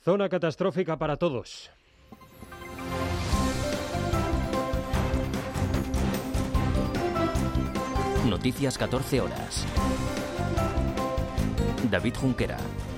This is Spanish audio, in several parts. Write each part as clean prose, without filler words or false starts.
Zona catastrófica para todos. Noticias 14 horas. David Junquera.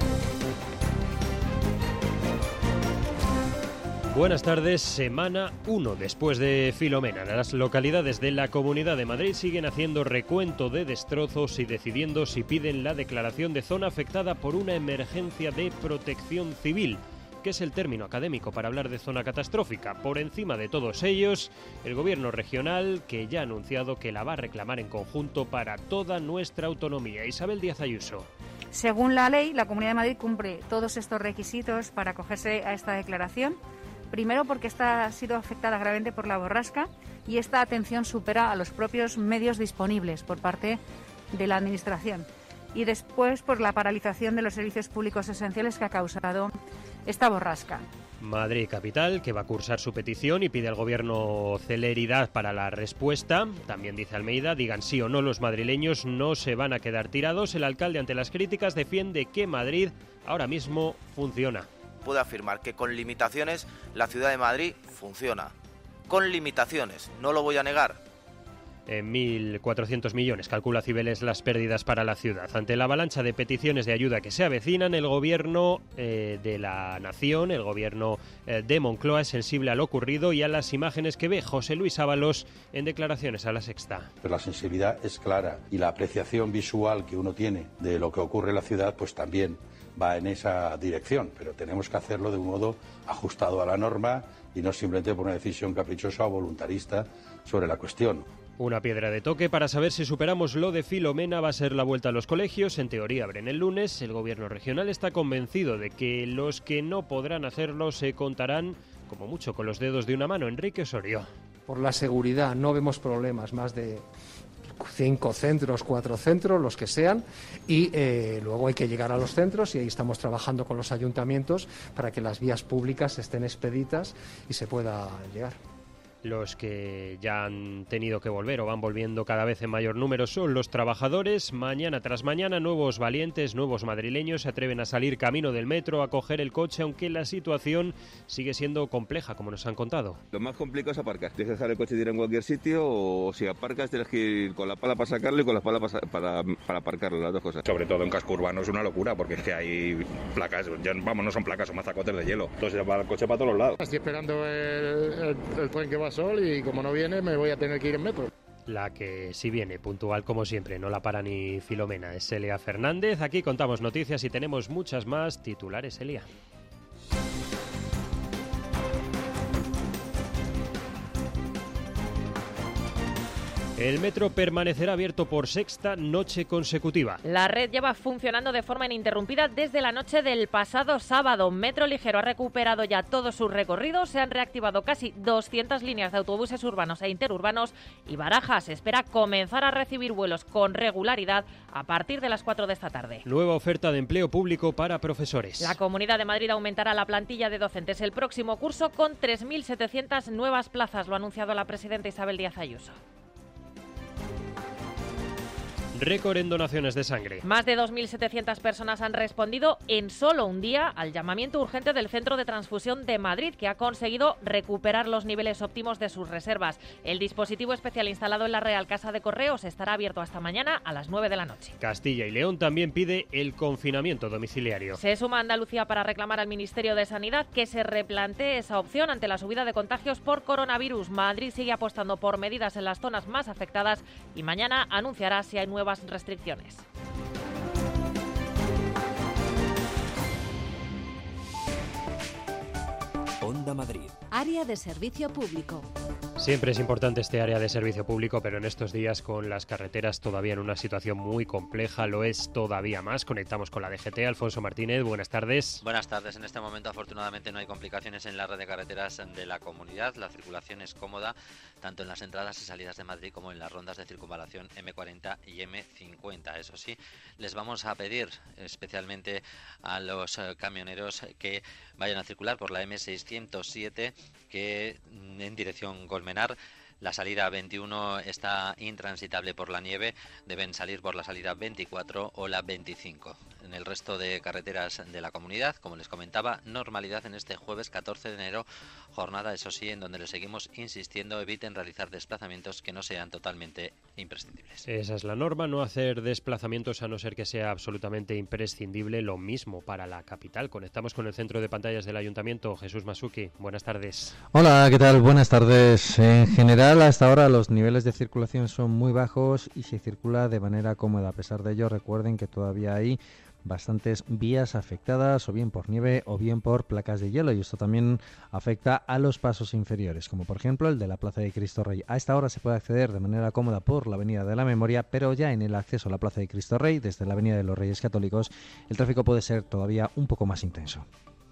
Buenas tardes, semana 1 después de Filomena. Las localidades de la Comunidad de Madrid siguen haciendo recuento de destrozos y decidiendo si piden la declaración de zona afectada por una emergencia de protección civil, que es el término académico para hablar de zona catastrófica. Por encima de todos ellos, el gobierno regional, que ya ha anunciado que la va a reclamar en conjunto para toda nuestra autonomía. Isabel Díaz Ayuso. Según la ley, la Comunidad de Madrid cumple todos estos requisitos para acogerse a esta declaración. Primero, porque esta ha sido afectada gravemente por la borrasca y esta atención supera a los propios medios disponibles por parte de la Administración. Y después, por la paralización de los servicios públicos esenciales que ha causado esta borrasca. Madrid Capital, que va a cursar su petición y pide al Gobierno celeridad para la respuesta. También dice Almeida, digan sí o no, los madrileños no se van a quedar tirados. El alcalde, ante las críticas, defiende que Madrid ahora mismo funciona. Puedo afirmar que con limitaciones la ciudad de Madrid funciona. Con limitaciones, no lo voy a negar. En 1.400 millones calcula Cibeles las pérdidas para la ciudad. Ante la avalancha de peticiones de ayuda que se avecinan, el gobierno de la nación, el gobierno de Moncloa, es sensible a lo ocurrido y a las imágenes que ve José Luis Ábalos en declaraciones a La Sexta. Pero la sensibilidad es clara y la apreciación visual que uno tiene de lo que ocurre en la ciudad, pues también va en esa dirección, pero tenemos que hacerlo de un modo ajustado a la norma y no simplemente por una decisión caprichosa o voluntarista sobre la cuestión. Una piedra de toque para saber si superamos lo de Filomena va a ser la vuelta a los colegios. En teoría abren el lunes. El gobierno regional está convencido de que los que no podrán hacerlo se contarán como mucho con los dedos de una mano. Enrique Osorio. Por la seguridad no vemos problemas, más de 5 centros, 4 centros, los que sean, y luego hay que llegar a los centros y ahí estamos trabajando con los ayuntamientos para que las vías públicas estén expeditas y se pueda llegar. Los que ya han tenido que volver o van volviendo cada vez en mayor número son los trabajadores. Mañana tras mañana, nuevos valientes, nuevos madrileños se atreven a salir camino del metro, a coger el coche, aunque la situación sigue siendo compleja, como nos han contado. Lo más complicado es aparcar. Tienes que dejar el coche en cualquier sitio, o si aparcas tienes que ir con la pala para sacarlo y con la pala para aparcarlo, las dos cosas. Sobre todo en casco urbano es una locura, porque es que hay placas, no son placas, son mazacotes de hielo. Entonces va el coche para todos los lados. Estoy esperando el tren que va Sol y como no viene me voy a tener que ir en metro. La que sí viene, puntual como siempre, no la para ni Filomena, es Elia Fernández. Aquí contamos noticias y tenemos muchas más. Titulares, Elia. El metro permanecerá abierto por sexta noche consecutiva. La red lleva funcionando de forma ininterrumpida desde la noche del pasado sábado. Metro Ligero ha recuperado ya todos sus recorridos, se han reactivado casi 200 líneas de autobuses urbanos e interurbanos y Barajas espera comenzar a recibir vuelos con regularidad a partir de las 4 de esta tarde. Nueva oferta de empleo público para profesores. La Comunidad de Madrid aumentará la plantilla de docentes el próximo curso con 3.700 nuevas plazas, lo ha anunciado la presidenta Isabel Díaz Ayuso. Récord en donaciones de sangre. Más de 2.700 personas han respondido en solo un día al llamamiento urgente del Centro de Transfusión de Madrid, que ha conseguido recuperar los niveles óptimos de sus reservas. El dispositivo especial instalado en la Real Casa de Correos estará abierto hasta mañana a las 9 de la noche. Castilla y León también pide el confinamiento domiciliario. Se suma Andalucía para reclamar al Ministerio de Sanidad que se replantee esa opción ante la subida de contagios por coronavirus. Madrid sigue apostando por medidas en las zonas más afectadas y mañana anunciará si hay nuevas restricciones. Onda Madrid. Área de servicio público. Siempre es importante este área de servicio público, pero en estos días con las carreteras todavía en una situación muy compleja, lo es todavía más. Conectamos con la DGT. Alfonso Martínez, buenas tardes. Buenas tardes. En este momento afortunadamente no hay complicaciones en la red de carreteras de la comunidad. La circulación es cómoda tanto en las entradas y salidas de Madrid como en las rondas de circunvalación M40 y M50. Eso sí, les vamos a pedir especialmente a los camioneros que vayan a circular por la M607 que en dirección Colmenar. La salida 21 está intransitable por la nieve, deben salir por la salida 24 o la 25. en el resto de carreteras de la comunidad. Como les comentaba, normalidad en este jueves 14 de enero, jornada, eso sí, en donde les seguimos insistiendo, eviten realizar desplazamientos que no sean totalmente imprescindibles. Esa es la norma, no hacer desplazamientos a no ser que sea absolutamente imprescindible. Lo mismo para la capital. Conectamos con el centro de pantallas del Ayuntamiento. Jesús Masuki, buenas tardes. Hola, ¿qué tal? Buenas tardes. En general, hasta ahora los niveles de circulación son muy bajos y se circula de manera cómoda. A pesar de ello, recuerden que todavía hay bastantes vías afectadas, o bien por nieve o bien por placas de hielo, y esto también afecta a los pasos inferiores, como por ejemplo el de la Plaza de Cristo Rey. A esta hora se puede acceder de manera cómoda por la Avenida de la Memoria, pero ya en el acceso a la Plaza de Cristo Rey, desde la Avenida de los Reyes Católicos, el tráfico puede ser todavía un poco más intenso.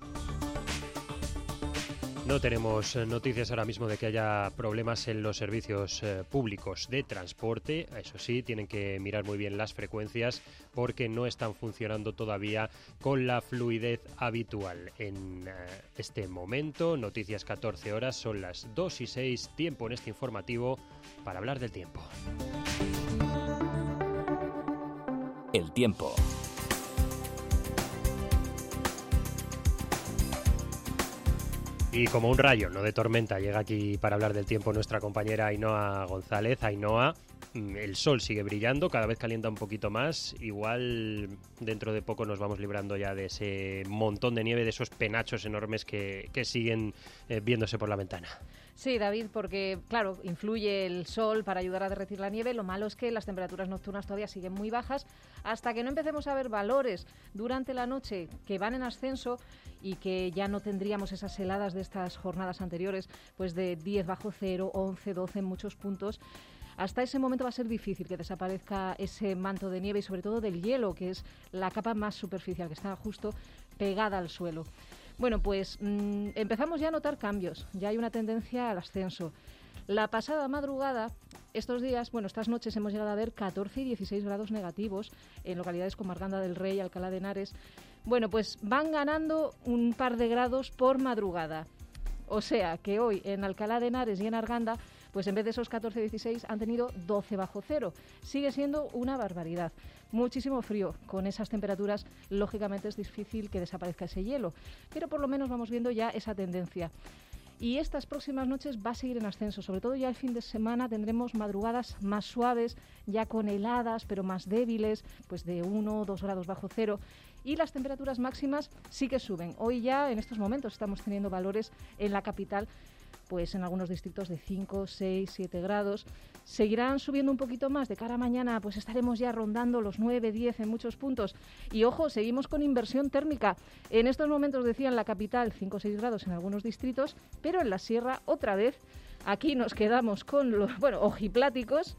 No tenemos noticias ahora mismo de que haya problemas en los servicios públicos de transporte. Eso sí, tienen que mirar muy bien las frecuencias porque no están funcionando todavía con la fluidez habitual. En este momento, noticias 14 horas, son las 2:06, tiempo en este informativo para hablar del tiempo. El tiempo. Y como un rayo, no de tormenta, llega aquí para hablar del tiempo nuestra compañera Ainhoa González. Ainhoa, el sol sigue brillando, cada vez calienta un poquito más. Igual dentro de poco nos vamos librando ya de ese montón de nieve, de esos penachos enormes que siguen viéndose por la ventana. Sí, David, porque claro, influye el sol para ayudar a derretir la nieve. Lo malo es que las temperaturas nocturnas todavía siguen muy bajas. Hasta que no empecemos a ver valores durante la noche que van en ascenso y que ya no tendríamos esas heladas de estas jornadas anteriores, pues de 10 bajo cero, 11, 12 en muchos puntos. Hasta ese momento va a ser difícil que desaparezca ese manto de nieve y sobre todo del hielo, que es la capa más superficial, que está justo pegada al suelo. Bueno, pues empezamos ya a notar cambios, ya hay una tendencia al ascenso. La pasada madrugada, estos días, bueno, estas noches hemos llegado a ver 14 y 16 grados negativos en localidades como Arganda del Rey, Alcalá de Henares. Bueno, pues van ganando un par de grados por madrugada. O sea que hoy en Alcalá de Henares y en Arganda, pues en vez de esos 14-16 han tenido 12 bajo cero. Sigue siendo una barbaridad. Muchísimo frío. Con esas temperaturas, lógicamente es difícil que desaparezca ese hielo. Pero por lo menos vamos viendo ya esa tendencia. Y estas próximas noches va a seguir en ascenso. Sobre todo ya el fin de semana tendremos madrugadas más suaves, ya con heladas, pero más débiles, pues de 1 o 2 grados bajo cero. Y las temperaturas máximas sí que suben. Hoy ya, en estos momentos, estamos teniendo valores en la capital, pues en algunos distritos de 5, 6, 7 grados. Seguirán subiendo un poquito más. De cara a mañana, pues estaremos ya rondando los 9, 10 en muchos puntos. Y ojo, seguimos con inversión térmica. En estos momentos, decía, en la capital 5 o 6 grados en algunos distritos, pero en la sierra, otra vez, aquí nos quedamos con los, ojipláticos,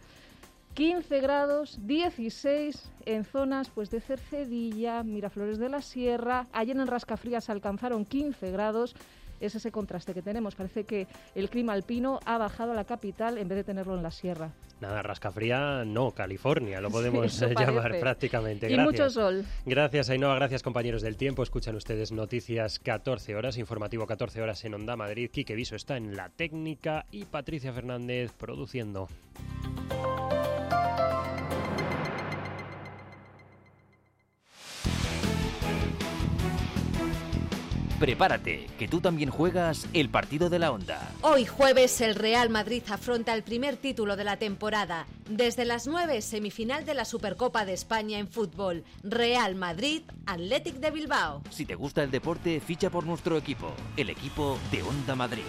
15 grados, 16 en zonas pues de Cercedilla, Miraflores de la Sierra. Ayer en Rascafrías alcanzaron 15 grados. Es ese contraste que tenemos. Parece que el clima alpino ha bajado a la capital en vez de tenerlo en la sierra. Nada, Rascafría no, California, lo podemos llamar prácticamente. Y gracias. Mucho sol. Gracias, Ainhoa, gracias compañeros del tiempo. Escuchan ustedes Noticias 14 horas, informativo 14 horas en Onda Madrid. Quique Viso está en la técnica y Patricia Fernández produciendo. Prepárate, que tú también juegas el partido de la Onda. Hoy jueves el Real Madrid afronta el primer título de la temporada. Desde las 9, semifinal de la Supercopa de España en fútbol. Real Madrid, Athletic de Bilbao. Si te gusta el deporte, ficha por nuestro equipo, el equipo de Onda Madrid.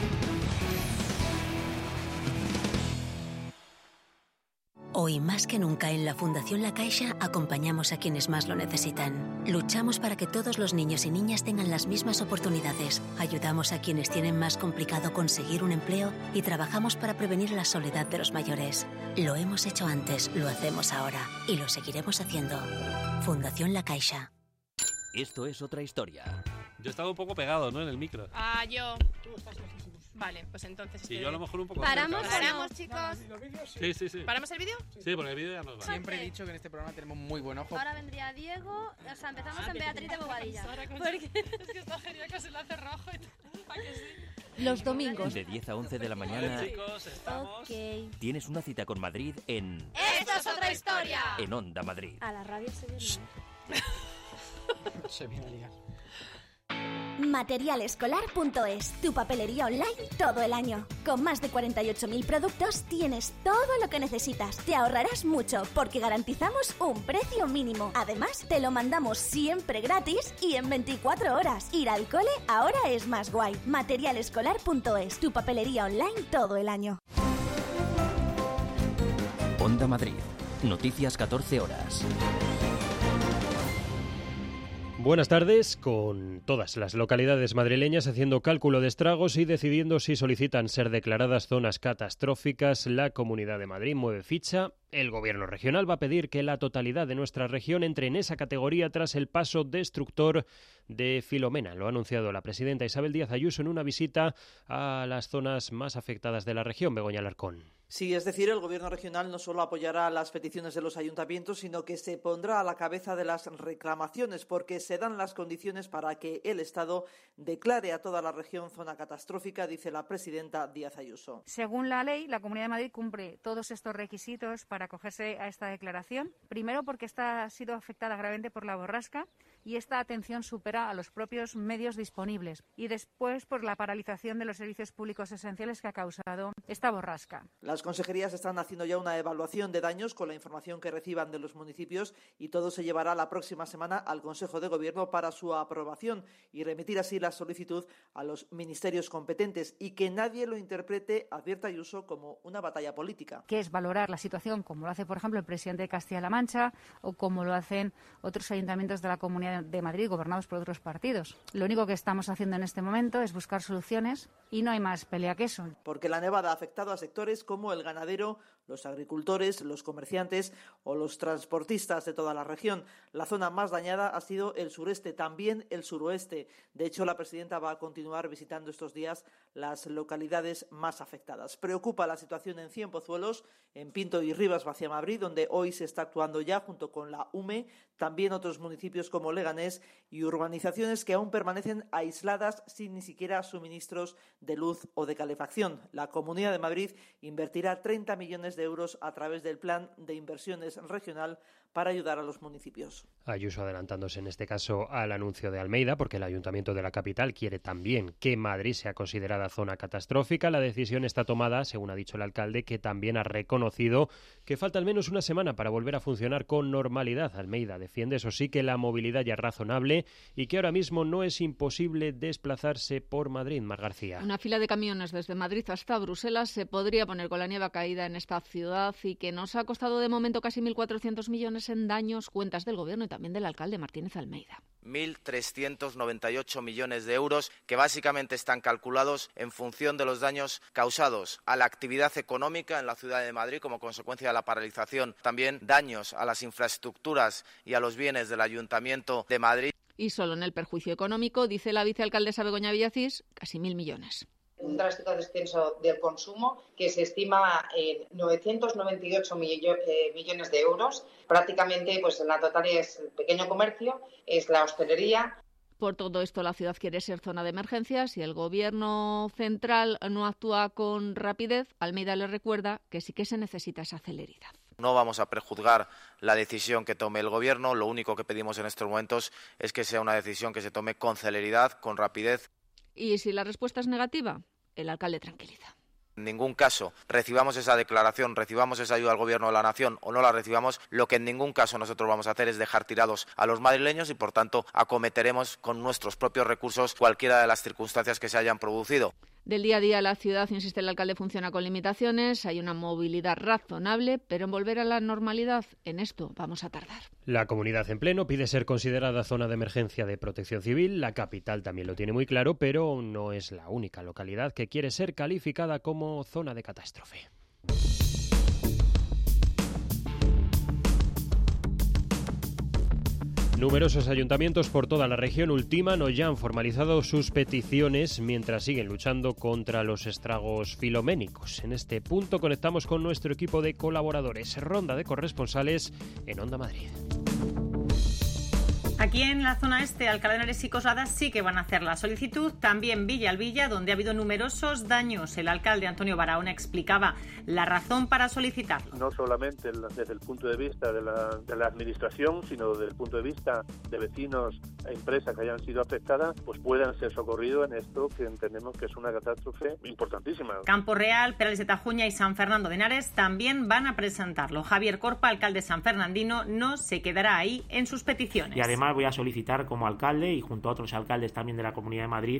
Hoy más que nunca en la Fundación La Caixa acompañamos a quienes más lo necesitan. Luchamos para que todos los niños y niñas tengan las mismas oportunidades. Ayudamos a quienes tienen más complicado conseguir un empleo y trabajamos para prevenir la soledad de los mayores. Lo hemos hecho antes, lo hacemos ahora y lo seguiremos haciendo. Fundación La Caixa. Esto es otra historia. Yo estaba un poco pegado, ¿no? En el micro. Yo. Tú estás lejísimos. Vale, pues entonces... Sí, yo a lo mejor un poco... ¿Paramos, chicos? Sí. ¿Paramos el vídeo? Sí, porque el vídeo ya nos va. Siempre he dicho que en este programa tenemos muy buen ojo. Ahora vendría Diego, o sea, empezamos en Beatriz de Bobadilla. Porque es que está genial que se lo hace rojo y tal. Que sí. Los domingos. De 10 a 11 de la mañana. Vale, chicos, estamos... Tienes una cita con Madrid en... ¡Esto es otra historia! En Onda Madrid. A la radio se ve mal. Se viene a liar. Materialescolar.es, tu papelería online todo el año. Con más de 48.000 productos tienes todo lo que necesitas. Te ahorrarás mucho porque garantizamos un precio mínimo. Además, te lo mandamos siempre gratis y en 24 horas. Ir al cole ahora es más guay. Materialescolar.es, tu papelería online todo el año. Onda Madrid. Noticias 14 horas. Buenas tardes, con todas las localidades madrileñas haciendo cálculo de estragos y decidiendo si solicitan ser declaradas zonas catastróficas. La Comunidad de Madrid mueve ficha. El Gobierno regional va a pedir que la totalidad de nuestra región entre en esa categoría tras el paso destructor de Filomena. Lo ha anunciado la presidenta Isabel Díaz Ayuso en una visita a las zonas más afectadas de la región. Begoña Alarcón. Sí, es decir, el Gobierno regional no solo apoyará las peticiones de los ayuntamientos, sino que se pondrá a la cabeza de las reclamaciones, porque se dan las condiciones para que el Estado declare a toda la región zona catastrófica, dice la presidenta Díaz Ayuso. Según la ley, la Comunidad de Madrid cumple todos estos requisitos para acogerse a esta declaración. Primero, porque esta ha sido afectada gravemente por la borrasca y esta atención supera a los propios medios disponibles. Y después, por la paralización de los servicios públicos esenciales que ha causado esta borrasca. Las consejerías están haciendo ya una evaluación de daños con la información que reciban de los municipios y todo se llevará la próxima semana al Consejo de Gobierno para su aprobación y remitir así la solicitud a los ministerios competentes y que nadie lo interprete, advierte Ayuso, como una batalla política. Que es valorar la situación como lo hace, por ejemplo, el presidente de Castilla-La Mancha o como lo hacen otros ayuntamientos de la Comunidad de Madrid gobernados por otros partidos. Lo único que estamos haciendo en este momento es buscar soluciones y no hay más pelea que eso. Porque la nevada ha afectado a sectores como el ganadero, los agricultores, los comerciantes o los transportistas de toda la región. La zona más dañada ha sido el sureste, también el suroeste. De hecho, la presidenta va a continuar visitando estos días las localidades más afectadas. Preocupa la situación en Cienpozuelos, en Pinto y Rivas Vaciamabrís, donde hoy se está actuando ya junto con la UME, también otros municipios como Leganés y urbanizaciones que aún permanecen aisladas sin ni siquiera suministros de luz o de calefacción. La Comunidad de Madrid invertirá 30 millones de euros a través del Plan de Inversiones Regional para ayudar a los municipios. Ayuso adelantándose en este caso al anuncio de Almeida, porque el Ayuntamiento de la capital quiere también que Madrid sea considerada zona catastrófica. La decisión está tomada, según ha dicho el alcalde, que también ha reconocido que falta al menos una semana para volver a funcionar con normalidad. Almeida defiende, eso sí, que la movilidad ya es razonable y que ahora mismo no es imposible desplazarse por Madrid. Mar García. Una fila de camiones desde Madrid hasta Bruselas se podría poner con la nieve caída en esta ciudad y que nos ha costado de momento casi 1.400 millones en daños, cuentas del Gobierno y también del alcalde Martínez Almeida. 1.398 millones de euros que básicamente están calculados en función de los daños causados a la actividad económica en la ciudad de Madrid como consecuencia de la paralización, también daños a las infraestructuras y a los bienes del Ayuntamiento de Madrid. Y solo en el perjuicio económico, dice la vicealcaldesa Begoña Villacís, casi 1.000 millones. Un drástico descenso del consumo que se estima en 998 millones de euros. Prácticamente, pues la totalidad es el pequeño comercio, es la hostelería. Por todo esto, la ciudad quiere ser zona de emergencias y el Gobierno central no actúa con rapidez. Almeida le recuerda que sí que se necesita esa celeridad. No vamos a prejuzgar la decisión que tome el Gobierno. Lo único que pedimos en estos momentos es que sea una decisión que se tome con celeridad, con rapidez. Y si la respuesta es negativa, el alcalde tranquiliza. En ningún caso recibamos esa declaración, recibamos esa ayuda al Gobierno de la Nación o no la recibamos, lo que en ningún caso nosotros vamos a hacer es dejar tirados a los madrileños y, por tanto, acometeremos con nuestros propios recursos cualquiera de las circunstancias que se hayan producido. Del día a día la ciudad, insiste el alcalde, funciona con limitaciones, hay una movilidad razonable, pero en volver a la normalidad, en esto vamos a tardar. La comunidad en pleno pide ser considerada zona de emergencia de protección civil. La capital también lo tiene muy claro, pero no es la única localidad que quiere ser calificada como zona de catástrofe. Numerosos ayuntamientos por toda la región ultiman o ya han formalizado sus peticiones mientras siguen luchando contra los estragos filoménicos. En este punto conectamos con nuestro equipo de colaboradores. Ronda de corresponsales en Onda Madrid. Aquí en la zona este, Alcalá de Henares y Coslada sí que van a hacer la solicitud. También Villalbilla, donde ha habido numerosos daños. El alcalde Antonio Barahona explicaba la razón para solicitarlo. No solamente desde el punto de vista de la administración, sino desde el punto de vista de vecinos e empresas que hayan sido afectadas, pues puedan ser socorridos en esto que entendemos que es una catástrofe importantísima. Campo Real, Perales de Tajuña y San Fernando de Henares también van a presentarlo. Javier Corpa, alcalde sanfernandino, no se quedará ahí en sus peticiones. Y además voy a solicitar como alcalde y junto a otros alcaldes también de la Comunidad de Madrid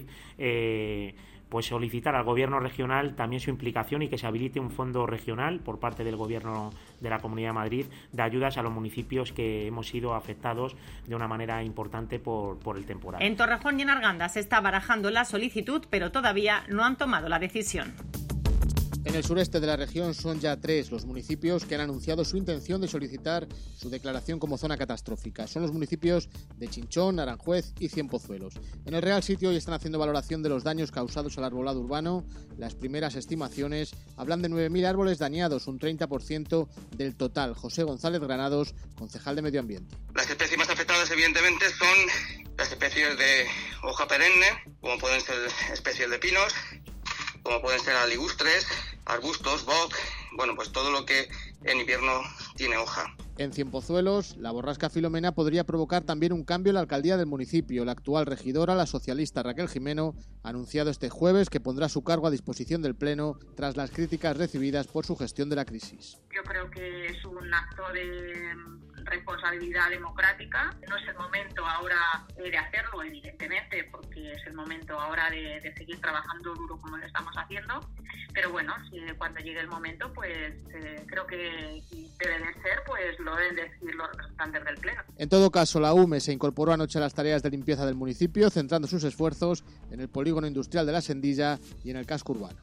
pues solicitar al Gobierno regional también su implicación y que se habilite un fondo regional por parte del Gobierno de la Comunidad de Madrid de ayudas a los municipios que hemos sido afectados de una manera importante por el temporal. En Torrejón y en Arganda se está barajando la solicitud, pero todavía no han tomado la decisión. En el sureste de la región son ya 3 los municipios que han anunciado su intención de solicitar su declaración como zona catastrófica. Son los municipios de Chinchón, Aranjuez y Cienpozuelos. En el Real Sitio hoy están haciendo valoración de los daños causados al arbolado urbano. Las primeras estimaciones hablan de 9.000 árboles dañados, un 30% del total. José González Granados, concejal de Medio Ambiente. Las especies más afectadas, evidentemente, son las especies de hoja perenne, como pueden ser especies de pinos, como pueden ser aligustres, arbustos, boj, bueno, pues todo lo que en invierno tiene hoja. En Cienpozuelos, la borrasca Filomena podría provocar también un cambio en la alcaldía del municipio. La actual regidora, la socialista Raquel Jimeno, ha anunciado este jueves que pondrá su cargo a disposición del Pleno tras las críticas recibidas por su gestión de la crisis. Yo creo que es un acto de responsabilidad democrática. No es el momento ahora de hacerlo, evidentemente, porque es el momento ahora de seguir trabajando duro como lo estamos haciendo. Pero bueno, si cuando llegue el momento, pues creo que debe de ser, pues lo deben decir los representantes del Pleno. En todo caso, la UME se incorporó anoche a las tareas de limpieza del municipio, centrando sus esfuerzos en el polígono industrial de La Sendilla y en el casco urbano.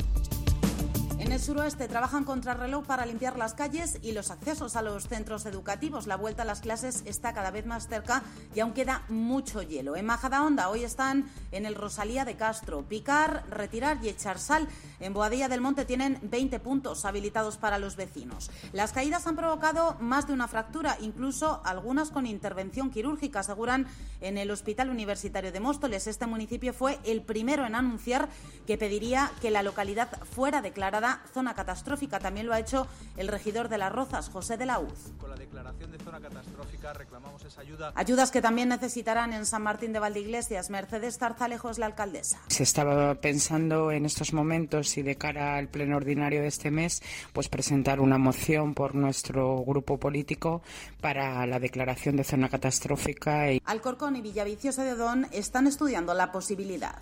En el suroeste trabajan contrarreloj para limpiar las calles y los accesos a los centros educativos. La vuelta a las clases está cada vez más cerca y aún queda mucho hielo. En Majadahonda hoy están en el Rosalía de Castro. Picar, retirar y echar sal. En Boadilla del Monte tienen 20 puntos habilitados para los vecinos. Las caídas han provocado más de una fractura, incluso algunas con intervención quirúrgica, aseguran en el Hospital Universitario de Móstoles. Este municipio fue el primero en anunciar que pediría que la localidad fuera declarada zona catastrófica. También lo ha hecho el regidor de Las Rozas, José de la Uz. Con la declaración de zona catastrófica reclamamos esa ayuda. Ayudas que también necesitarán en San Martín de Valdeiglesias. Mercedes Tarzalejo es la alcaldesa. Se estaba pensando en estos momentos y de cara al pleno ordinario de este mes, pues presentar una moción por nuestro grupo político para la declaración de zona catastrófica. Alcorcón y Villaviciosa de Odón están estudiando la posibilidad.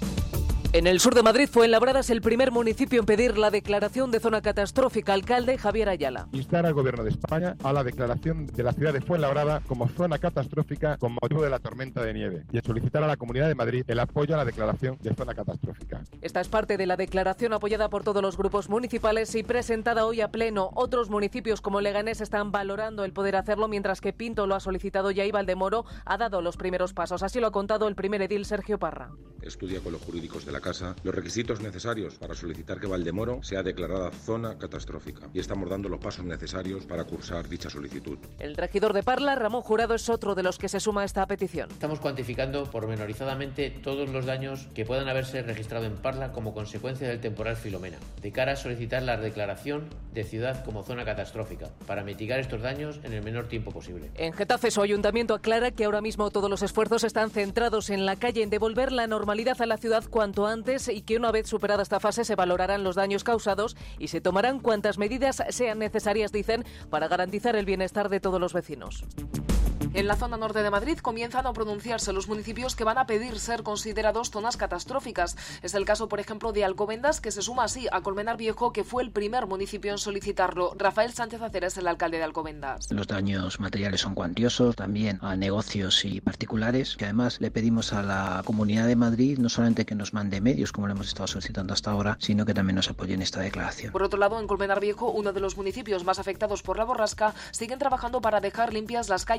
En el sur de Madrid, Fuenlabrada es el primer municipio en pedir la declaración de zona catastrófica. Alcalde Javier Ayala. Instar al Gobierno de España a la declaración de la ciudad de Fuenlabrada como zona catastrófica con motivo de la tormenta de nieve y a solicitar a la Comunidad de Madrid el apoyo a la declaración de zona catastrófica. Esta es parte de la declaración apoyada por todos los grupos municipales y presentada hoy a pleno. Otros municipios como Leganés están valorando el poder hacerlo, mientras que Pinto lo ha solicitado ya y Valdemoro ha dado los primeros pasos. Así lo ha contado el primer edil Sergio Parra. Estudia con los jurídicos de la Casa los requisitos necesarios para solicitar que Valdemoro sea declarada zona catastrófica y estamos dando los pasos necesarios para cursar dicha solicitud. El regidor de Parla, Ramón Jurado, es otro de los que se suma a esta petición. Estamos cuantificando pormenorizadamente todos los daños que puedan haberse registrado en Parla como consecuencia del temporal Filomena, de cara a solicitar la declaración de ciudad como zona catastrófica, para mitigar estos daños en el menor tiempo posible. En Getafe, su ayuntamiento aclara que ahora mismo todos los esfuerzos están centrados en la calle, en devolver la normalidad a la ciudad cuanto antes y que una vez superada esta fase se valorarán los daños causados y se tomarán cuantas medidas sean necesarias, dicen, para garantizar el bienestar de todos los vecinos. En la zona norte de Madrid comienzan a pronunciarse los municipios que van a pedir ser considerados zonas catastróficas. Es el caso, por ejemplo, de Alcobendas, que se suma así a Colmenar Viejo, que fue el primer municipio en solicitarlo. Rafael Sánchez Acera es el alcalde de Alcobendas. Los daños materiales son cuantiosos, también a negocios y particulares, que además le pedimos a la Comunidad de Madrid no solamente que nos mande medios, como lo hemos estado solicitando hasta ahora, sino que también nos apoye en esta declaración. Por otro lado, en Colmenar Viejo, uno de los municipios más afectados por la borrasca, siguen trabajando para dejar limpias las calles secundarias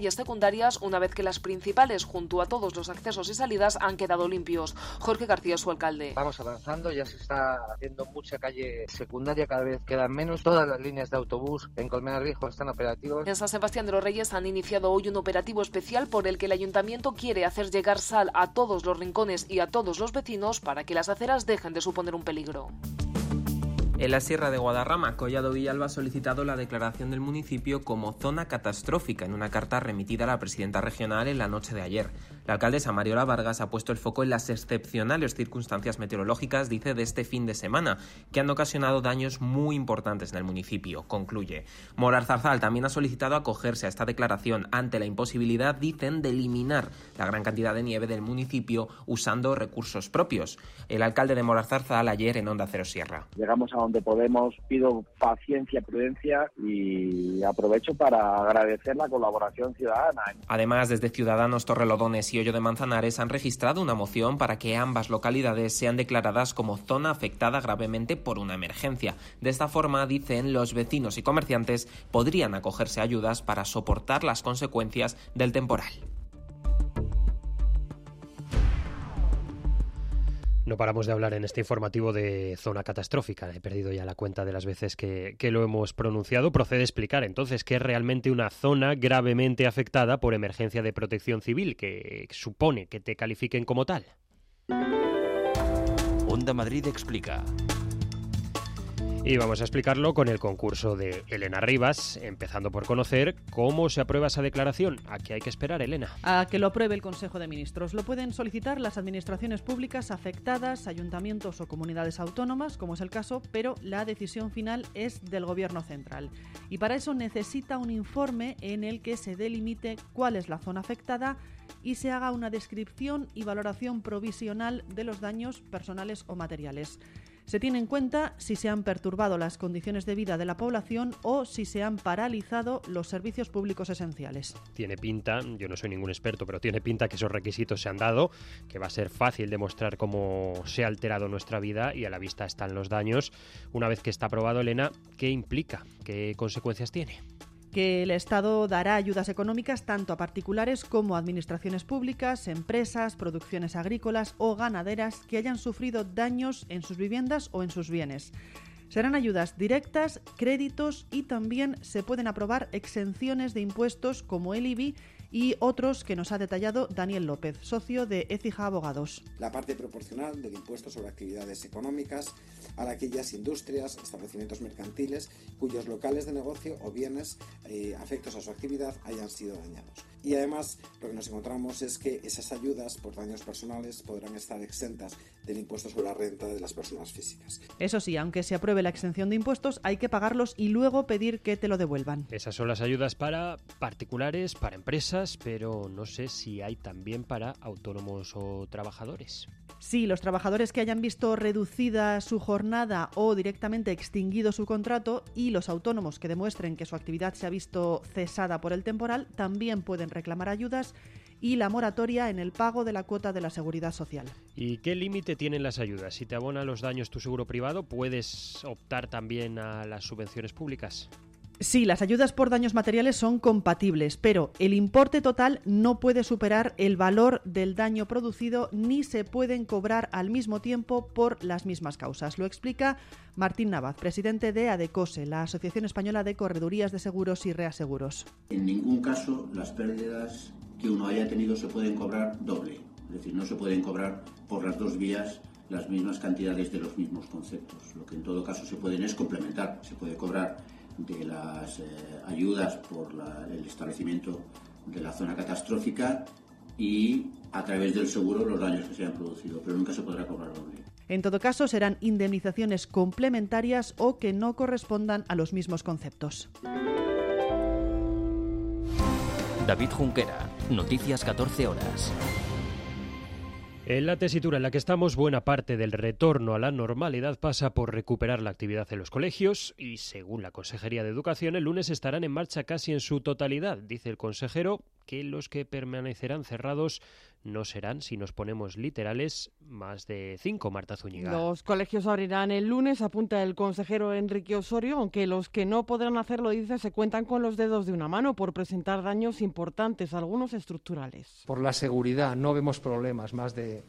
secundarias una vez que las principales, junto a todos los accesos y salidas, han quedado limpios. Jorge García, su alcalde. Vamos avanzando, ya se está haciendo mucha calle secundaria, cada vez quedan menos. Todas las líneas de autobús en Colmenar Viejo están operativas. En San Sebastián de los Reyes han iniciado hoy un operativo especial por el que el ayuntamiento quiere hacer llegar sal a todos los rincones y a todos los vecinos para que las aceras dejen de suponer un peligro. En la Sierra de Guadarrama, Collado Villalba ha solicitado la declaración del municipio como zona catastrófica en una carta remitida a la presidenta regional en la noche de ayer. La alcaldesa Mariola Vargas ha puesto el foco en las excepcionales circunstancias meteorológicas, dice, de este fin de semana, que han ocasionado daños muy importantes en el municipio. Concluye. Morar Zarzal también ha solicitado acogerse a esta declaración ante la imposibilidad, dicen, de eliminar la gran cantidad de nieve del municipio usando recursos propios. El alcalde de Morar Zarzal ayer en Onda Cero Sierra. Llegamos a donde podemos, pido paciencia, prudencia y aprovecho para agradecer la colaboración ciudadana. Además, desde Ciudadanos, Torrelodones y Hoyo de Manzanares han registrado una moción para que ambas localidades sean declaradas como zona afectada gravemente por una emergencia. De esta forma, dicen, los vecinos y comerciantes podrían acogerse a ayudas para soportar las consecuencias del temporal. No paramos de hablar en este informativo de zona catastrófica. He perdido ya la cuenta de las veces que lo hemos pronunciado. Procede explicar entonces qué es realmente una zona gravemente afectada por emergencia de protección civil, que supone que te califiquen como tal. Onda Madrid explica. Y vamos a explicarlo con el concurso de Elena Rivas, empezando por conocer cómo se aprueba esa declaración. ¿A qué hay que esperar, Elena? A que lo apruebe el Consejo de Ministros. Lo pueden solicitar las administraciones públicas afectadas, ayuntamientos o comunidades autónomas, como es el caso, pero la decisión final es del Gobierno central. Y para eso necesita un informe en el que se delimite cuál es la zona afectada y se haga una descripción y valoración provisional de los daños personales o materiales. Se tiene en cuenta si se han perturbado las condiciones de vida de la población o si se han paralizado los servicios públicos esenciales. Tiene pinta, yo no soy ningún experto, pero tiene pinta que esos requisitos se han dado, que va a ser fácil demostrar cómo se ha alterado nuestra vida y a la vista están los daños. Una vez que está aprobado, Elena, ¿qué implica? ¿Qué consecuencias tiene? Que el Estado dará ayudas económicas tanto a particulares como a administraciones públicas, empresas, producciones agrícolas o ganaderas que hayan sufrido daños en sus viviendas o en sus bienes. Serán ayudas directas, créditos y también se pueden aprobar exenciones de impuestos como el IBI y otros que nos ha detallado Daniel López, socio de Écija Abogados. La parte proporcional del impuesto sobre actividades económicas a aquellas industrias, establecimientos mercantiles cuyos locales de negocio o bienes afectos a su actividad hayan sido dañados. Y además lo que nos encontramos es que esas ayudas por daños personales podrán estar exentas del impuesto sobre la renta de las personas físicas. Eso sí, aunque se apruebe la exención de impuestos, hay que pagarlos y luego pedir que te lo devuelvan. Esas son las ayudas para particulares, para empresas, pero no sé si hay también para autónomos o trabajadores. Sí, los trabajadores que hayan visto reducida su jornada o directamente extinguido su contrato y los autónomos que demuestren que su actividad se ha visto cesada por el temporal también pueden reclamar ayudas y la moratoria en el pago de la cuota de la Seguridad Social. ¿Y qué límite tienen las ayudas? Si te abona los daños tu seguro privado, ¿puedes optar también a las subvenciones públicas? Sí, las ayudas por daños materiales son compatibles, pero el importe total no puede superar el valor del daño producido ni se pueden cobrar al mismo tiempo por las mismas causas. Lo explica Martín Navaz, presidente de ADECOSE, la Asociación Española de Corredurías de Seguros y Reaseguros. En ningún caso las pérdidas que uno haya tenido se pueden cobrar doble, es decir, no se pueden cobrar por las dos vías las mismas cantidades de los mismos conceptos. Lo que en todo caso se pueden es complementar, se puede cobrar de las ayudas por el establecimiento de la zona catastrófica y a través del seguro los daños que se hayan producido, pero nunca se podrá cobrar doble. En todo caso, serán indemnizaciones complementarias o que no correspondan a los mismos conceptos. David Junquera, Noticias 14 horas. En la tesitura en la que estamos, buena parte del retorno a la normalidad pasa por recuperar la actividad en los colegios y, según la Consejería de Educación, el lunes estarán en marcha casi en su totalidad. Dice el consejero que los que permanecerán cerrados no serán, si nos ponemos literales, más de 5, Marta Zúñiga. Los colegios abrirán el lunes, apunta el consejero Enrique Osorio, aunque los que no podrán hacerlo, dice, se cuentan con los dedos de una mano por presentar daños importantes, algunos estructurales. Por la seguridad no vemos problemas, más de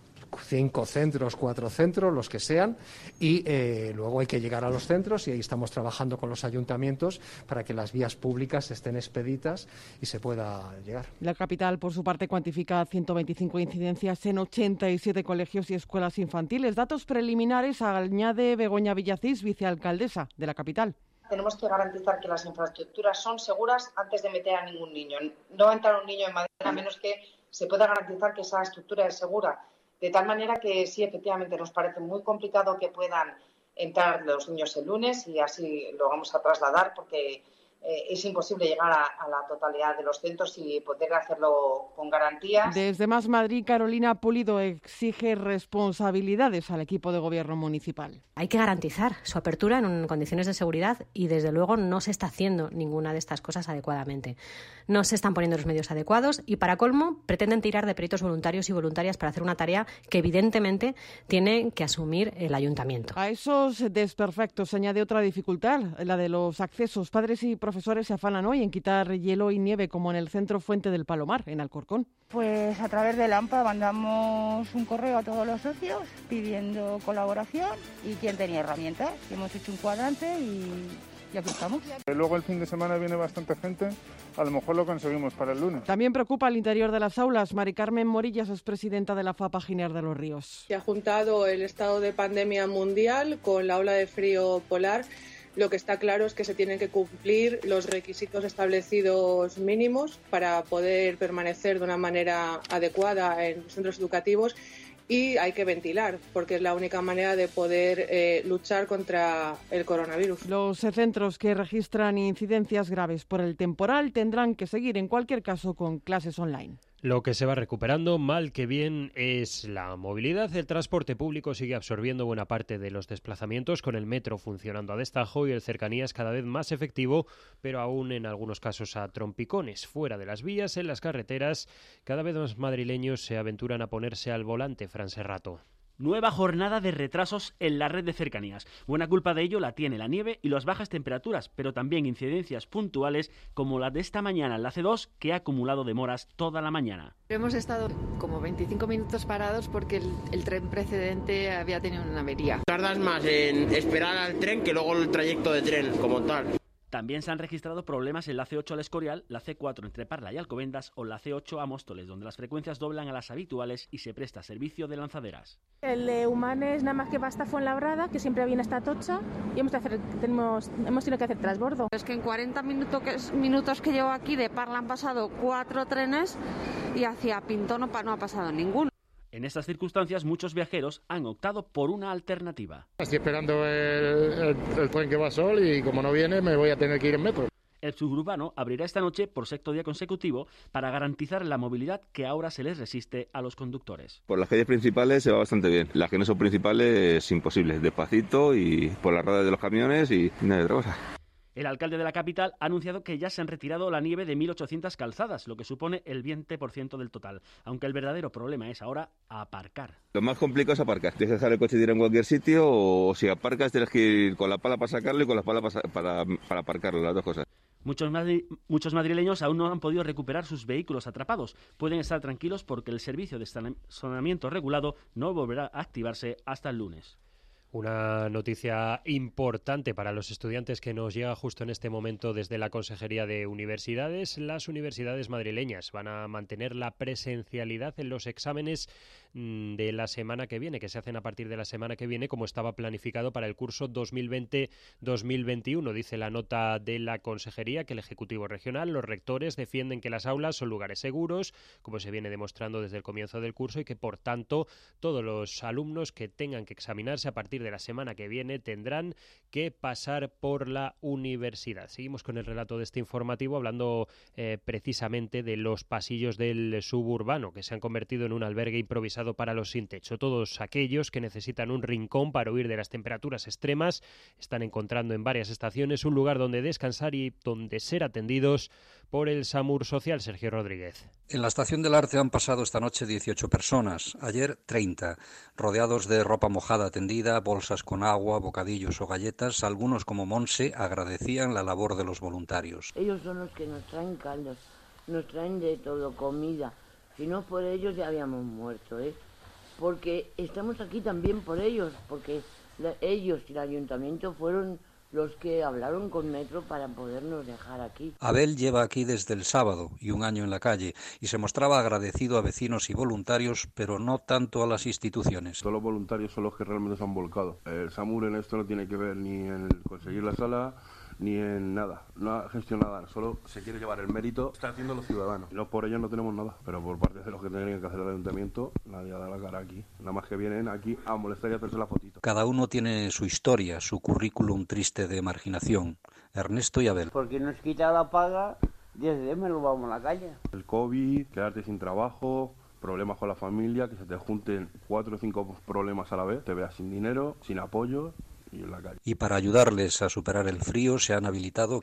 5 centros, 4 centros, los que sean, y luego hay que llegar a los centros y ahí estamos trabajando con los ayuntamientos para que las vías públicas estén expeditas y se pueda llegar. La capital, por su parte, cuantifica 125 incidencias en 87 colegios y escuelas infantiles. Datos preliminares añade Begoña Villacís, vicealcaldesa de la capital. Tenemos que garantizar que las infraestructuras son seguras antes de meter a ningún niño. No va a entrar un niño en Madrid a menos que se pueda garantizar que esa estructura es segura. De tal manera que sí, efectivamente, nos parece muy complicado que puedan entrar los niños el lunes y así lo vamos a trasladar porque es imposible llegar a la totalidad de los centros y poder hacerlo con garantías. Desde Más Madrid, Carolina Pulido exige responsabilidades al equipo de gobierno municipal. Hay que garantizar su apertura en condiciones de seguridad y, desde luego, no se está haciendo ninguna de estas cosas adecuadamente. No se están poniendo los medios adecuados y, para colmo, pretenden tirar de peritos voluntarios y voluntarias para hacer una tarea que, evidentemente, tiene que asumir el ayuntamiento. A esos desperfectos se añade otra dificultad, la de los accesos. Padres y profesores se afanan hoy en quitar hielo y nieve, como en el centro Fuente del Palomar, en Alcorcón. Pues a través de AMPA mandamos un correo a todos los socios pidiendo colaboración y quien tenía herramientas. Hemos hecho un cuadrante y aquí estamos. Luego el fin de semana viene bastante gente, a lo mejor lo conseguimos para el lunes. También preocupa el interior de las aulas. Mari Carmen Morillas es presidenta de la FAPA Giner de los Ríos. Se ha juntado el estado de pandemia mundial con la ola de frío polar. Lo que está claro es que se tienen que cumplir los requisitos establecidos mínimos para poder permanecer de una manera adecuada en los centros educativos y hay que ventilar, porque es la única manera de poder luchar contra el coronavirus. Los centros que registran incidencias graves por el temporal tendrán que seguir, en cualquier caso, con clases online. Lo que se va recuperando, mal que bien, es la movilidad. El transporte público sigue absorbiendo buena parte de los desplazamientos, con el metro funcionando a destajo y el cercanías cada vez más efectivo, pero aún en algunos casos a trompicones. Fuera de las vías, en las carreteras, cada vez más madrileños se aventuran a ponerse al volante. Fran Serrato. Nueva jornada de retrasos en la red de cercanías. Buena culpa de ello la tiene la nieve y las bajas temperaturas, pero también incidencias puntuales como la de esta mañana en la C2, que ha acumulado demoras toda la mañana. Hemos estado como 25 minutos parados porque el tren precedente había tenido una avería. Tardas más en esperar al tren que luego el trayecto de tren como tal. También se han registrado problemas en la C8 al Escorial, la C4 entre Parla y Alcobendas o la C8 a Móstoles, donde las frecuencias doblan a las habituales y se presta servicio de lanzaderas. El de Humanes nada más que va hasta Fuenlabrada, que siempre viene hasta Atocha, y hemos tenido que hacer transbordo. Es que en 40 minutos que llevo aquí de Parla han pasado 4 trenes y hacia Pintó no ha pasado ninguno. En estas circunstancias, muchos viajeros han optado por una alternativa. Estoy esperando el tren que va a Sol y como no viene me voy a tener que ir en metro. El suburbano abrirá esta noche por sexto día consecutivo para garantizar la movilidad que ahora se les resiste a los conductores. Por las calles principales se va bastante bien. Las que no son principales es imposible. Despacito y por las ruedas de los camiones y nada de otra cosa. El alcalde de la capital ha anunciado que ya se han retirado la nieve de 1.800 calzadas, lo que supone el 20% del total, aunque el verdadero problema es ahora aparcar. Lo más complicado es aparcar. Tienes que dejar el coche tirado en cualquier sitio o si aparcas tienes que ir con la pala para sacarlo y con la pala para aparcarlo, las dos cosas. Muchos madrileños aún no han podido recuperar sus vehículos atrapados. Pueden estar tranquilos porque el servicio de estacionamiento regulado no volverá a activarse hasta el lunes. Una noticia importante para los estudiantes que nos llega justo en este momento desde la Consejería de Universidades. Las universidades madrileñas van a mantener la presencialidad en los exámenes de la semana que viene, que se hacen a partir de la semana que viene, como estaba planificado para el curso 2020-2021. Dice la nota de la Consejería que el Ejecutivo Regional, los rectores defienden que las aulas son lugares seguros, como se viene demostrando desde el comienzo del curso, y que, por tanto, todos los alumnos que tengan que examinarse a partir de la semana que viene tendrán que pasar por la universidad. Seguimos con el relato de este informativo hablando precisamente de los pasillos del suburbano, que se han convertido en un albergue improvisado para los sin techo. Todos aquellos que necesitan un rincón para huir de las temperaturas extremas están encontrando en varias estaciones un lugar donde descansar y donde ser atendidos por el SAMUR Social. Sergio Rodríguez. En la Estación del Arte han pasado esta noche 18 personas, ayer 30, rodeados de ropa mojada tendida, bolsas con agua, bocadillos o galletas. Algunos, como Monse, agradecían la labor de los voluntarios. Ellos son los que nos traen caldos, nos traen de todo, comida. Si no por ellos ya habíamos muerto, porque estamos aquí también por ellos, porque ellos y el ayuntamiento fueron los que hablaron con Metro para podernos dejar aquí. Abel lleva aquí desde el sábado y un año en la calle y se mostraba agradecido a vecinos y voluntarios, pero no tanto a las instituciones. Todos los voluntarios son los que realmente se han volcado. El SAMUR en esto no tiene que ver ni en conseguir la sala, ni en nada, no ha gestionado nada, solo se quiere llevar el mérito, está haciendo los ciudadanos. No, por ellos no tenemos nada, pero por parte de los que tienen que hacer el ayuntamiento, nadie da la cara aquí. Nada más que vienen aquí a molestar y a hacerse la fotito. Cada uno tiene su historia, su currículum triste de marginación. Ernesto y Abel. Porque nos quita la paga, 10 días me lo vamos a la calle. El COVID, quedarte sin trabajo, problemas con la familia, que se te junten 4 o 5 problemas a la vez, te veas sin dinero, sin apoyo. Y para ayudarles a superar el frío se han habilitado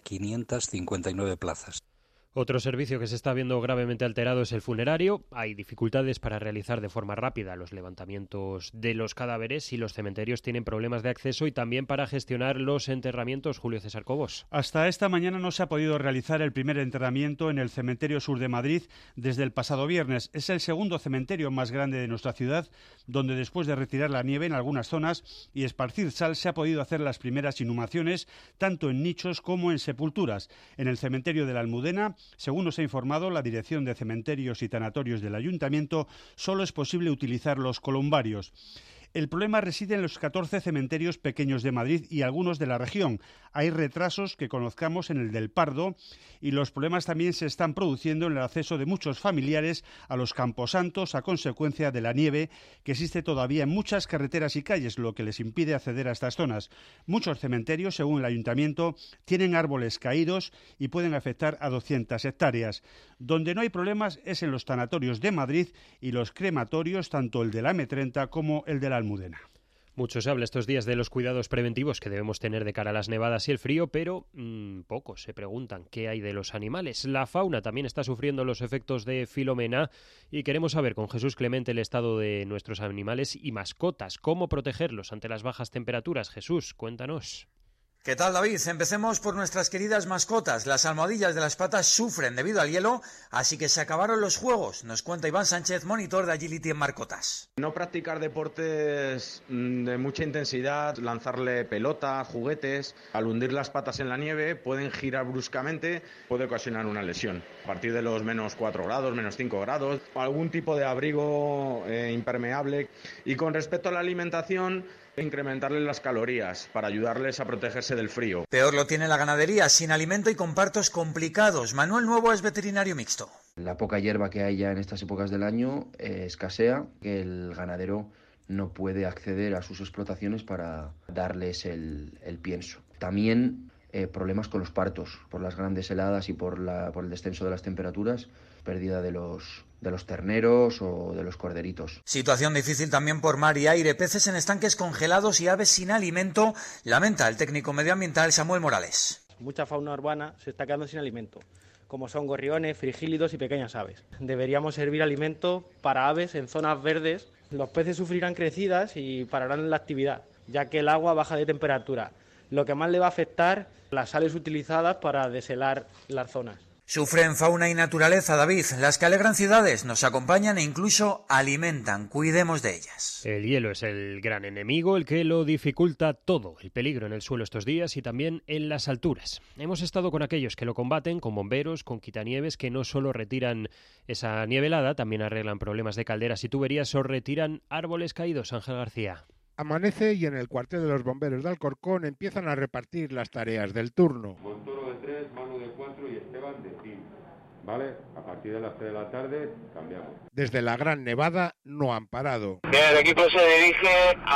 559 plazas. Otro servicio que se está viendo gravemente alterado es el funerario. Hay dificultades para realizar de forma rápida los levantamientos de los cadáveres y los cementerios tienen problemas de acceso y también para gestionar los enterramientos. Julio César Cobos. Hasta esta mañana no se ha podido realizar el primer enterramiento en el Cementerio Sur de Madrid desde el pasado viernes. Es el segundo cementerio más grande de nuestra ciudad, donde después de retirar la nieve en algunas zonas y esparcir sal se ha podido hacer las primeras inhumaciones, tanto en nichos como en sepulturas. En el cementerio de la Almudena, según nos ha informado la Dirección de Cementerios y Tanatorios del Ayuntamiento, solo es posible utilizar los columbarios. El problema reside en los 14 cementerios pequeños de Madrid y algunos de la región. Hay retrasos que conozcamos en el del Pardo y los problemas también se están produciendo en el acceso de muchos familiares a los camposantos a consecuencia de la nieve que existe todavía en muchas carreteras y calles, lo que les impide acceder a estas zonas. Muchos cementerios, según el Ayuntamiento, tienen árboles caídos y pueden afectar a 200 hectáreas. Donde no hay problemas es en los tanatorios de Madrid y los crematorios, tanto el de la M30 como el de la Almudena. Mucho se habla estos días de los cuidados preventivos que debemos tener de cara a las nevadas y el frío, pero pocos se preguntan qué hay de los animales. La fauna también está sufriendo los efectos de Filomena y queremos saber con Jesús Clemente el estado de nuestros animales y mascotas, cómo protegerlos ante las bajas temperaturas. Jesús, cuéntanos. ¿Qué tal, David? Empecemos por nuestras queridas mascotas. Las almohadillas de las patas sufren debido al hielo, así que se acabaron los juegos. Nos cuenta Iván Sánchez, monitor de Agility en Marcotas. No practicar deportes de mucha intensidad, lanzarle pelota, juguetes, al hundir las patas en la nieve, pueden girar bruscamente, puede ocasionar una lesión. A partir de los menos 4 grados, menos 5 grados, algún tipo de abrigo impermeable. Y con respecto a la alimentación, incrementarles las calorías para ayudarles a protegerse del frío. Peor lo tiene la ganadería, sin alimento y con partos complicados. Manuel Nuevo es veterinario mixto. La poca hierba que hay ya en estas épocas del año escasea, que el ganadero no puede acceder a sus explotaciones para darles el pienso. También problemas con los partos, por las grandes heladas y por el descenso de las temperaturas, pérdida de los terneros o de los corderitos. Situación difícil también por mar y aire, peces en estanques congelados y aves sin alimento, lamenta el técnico medioambiental Samuel Morales. Mucha fauna urbana se está quedando sin alimento, como son gorriones, frigílidos y pequeñas aves. Deberíamos servir alimento para aves en zonas verdes. Los peces sufrirán crecidas y pararán la actividad, ya que el agua baja de temperatura. Lo que más le va a afectar, las sales utilizadas para deshelar las zonas. Sufren fauna y naturaleza, David. Las que alegran ciudades nos acompañan e incluso alimentan. Cuidemos de ellas. El hielo es el gran enemigo, el que lo dificulta todo. El peligro en el suelo estos días y también en las alturas. Hemos estado con aquellos que lo combaten, con bomberos, con quitanieves, que no solo retiran esa nieve helada, también arreglan problemas de calderas y tuberías o retiran árboles caídos. Ángel García. Amanece y en el cuartel de los bomberos de Alcorcón empiezan a repartir las tareas del turno. Montoro de 3, Manu de 4 y Esteban de 5. ¿Vale? A partir de las 3 de la tarde cambiamos. Desde la Gran Nevada no han parado. Bien, el equipo se dirige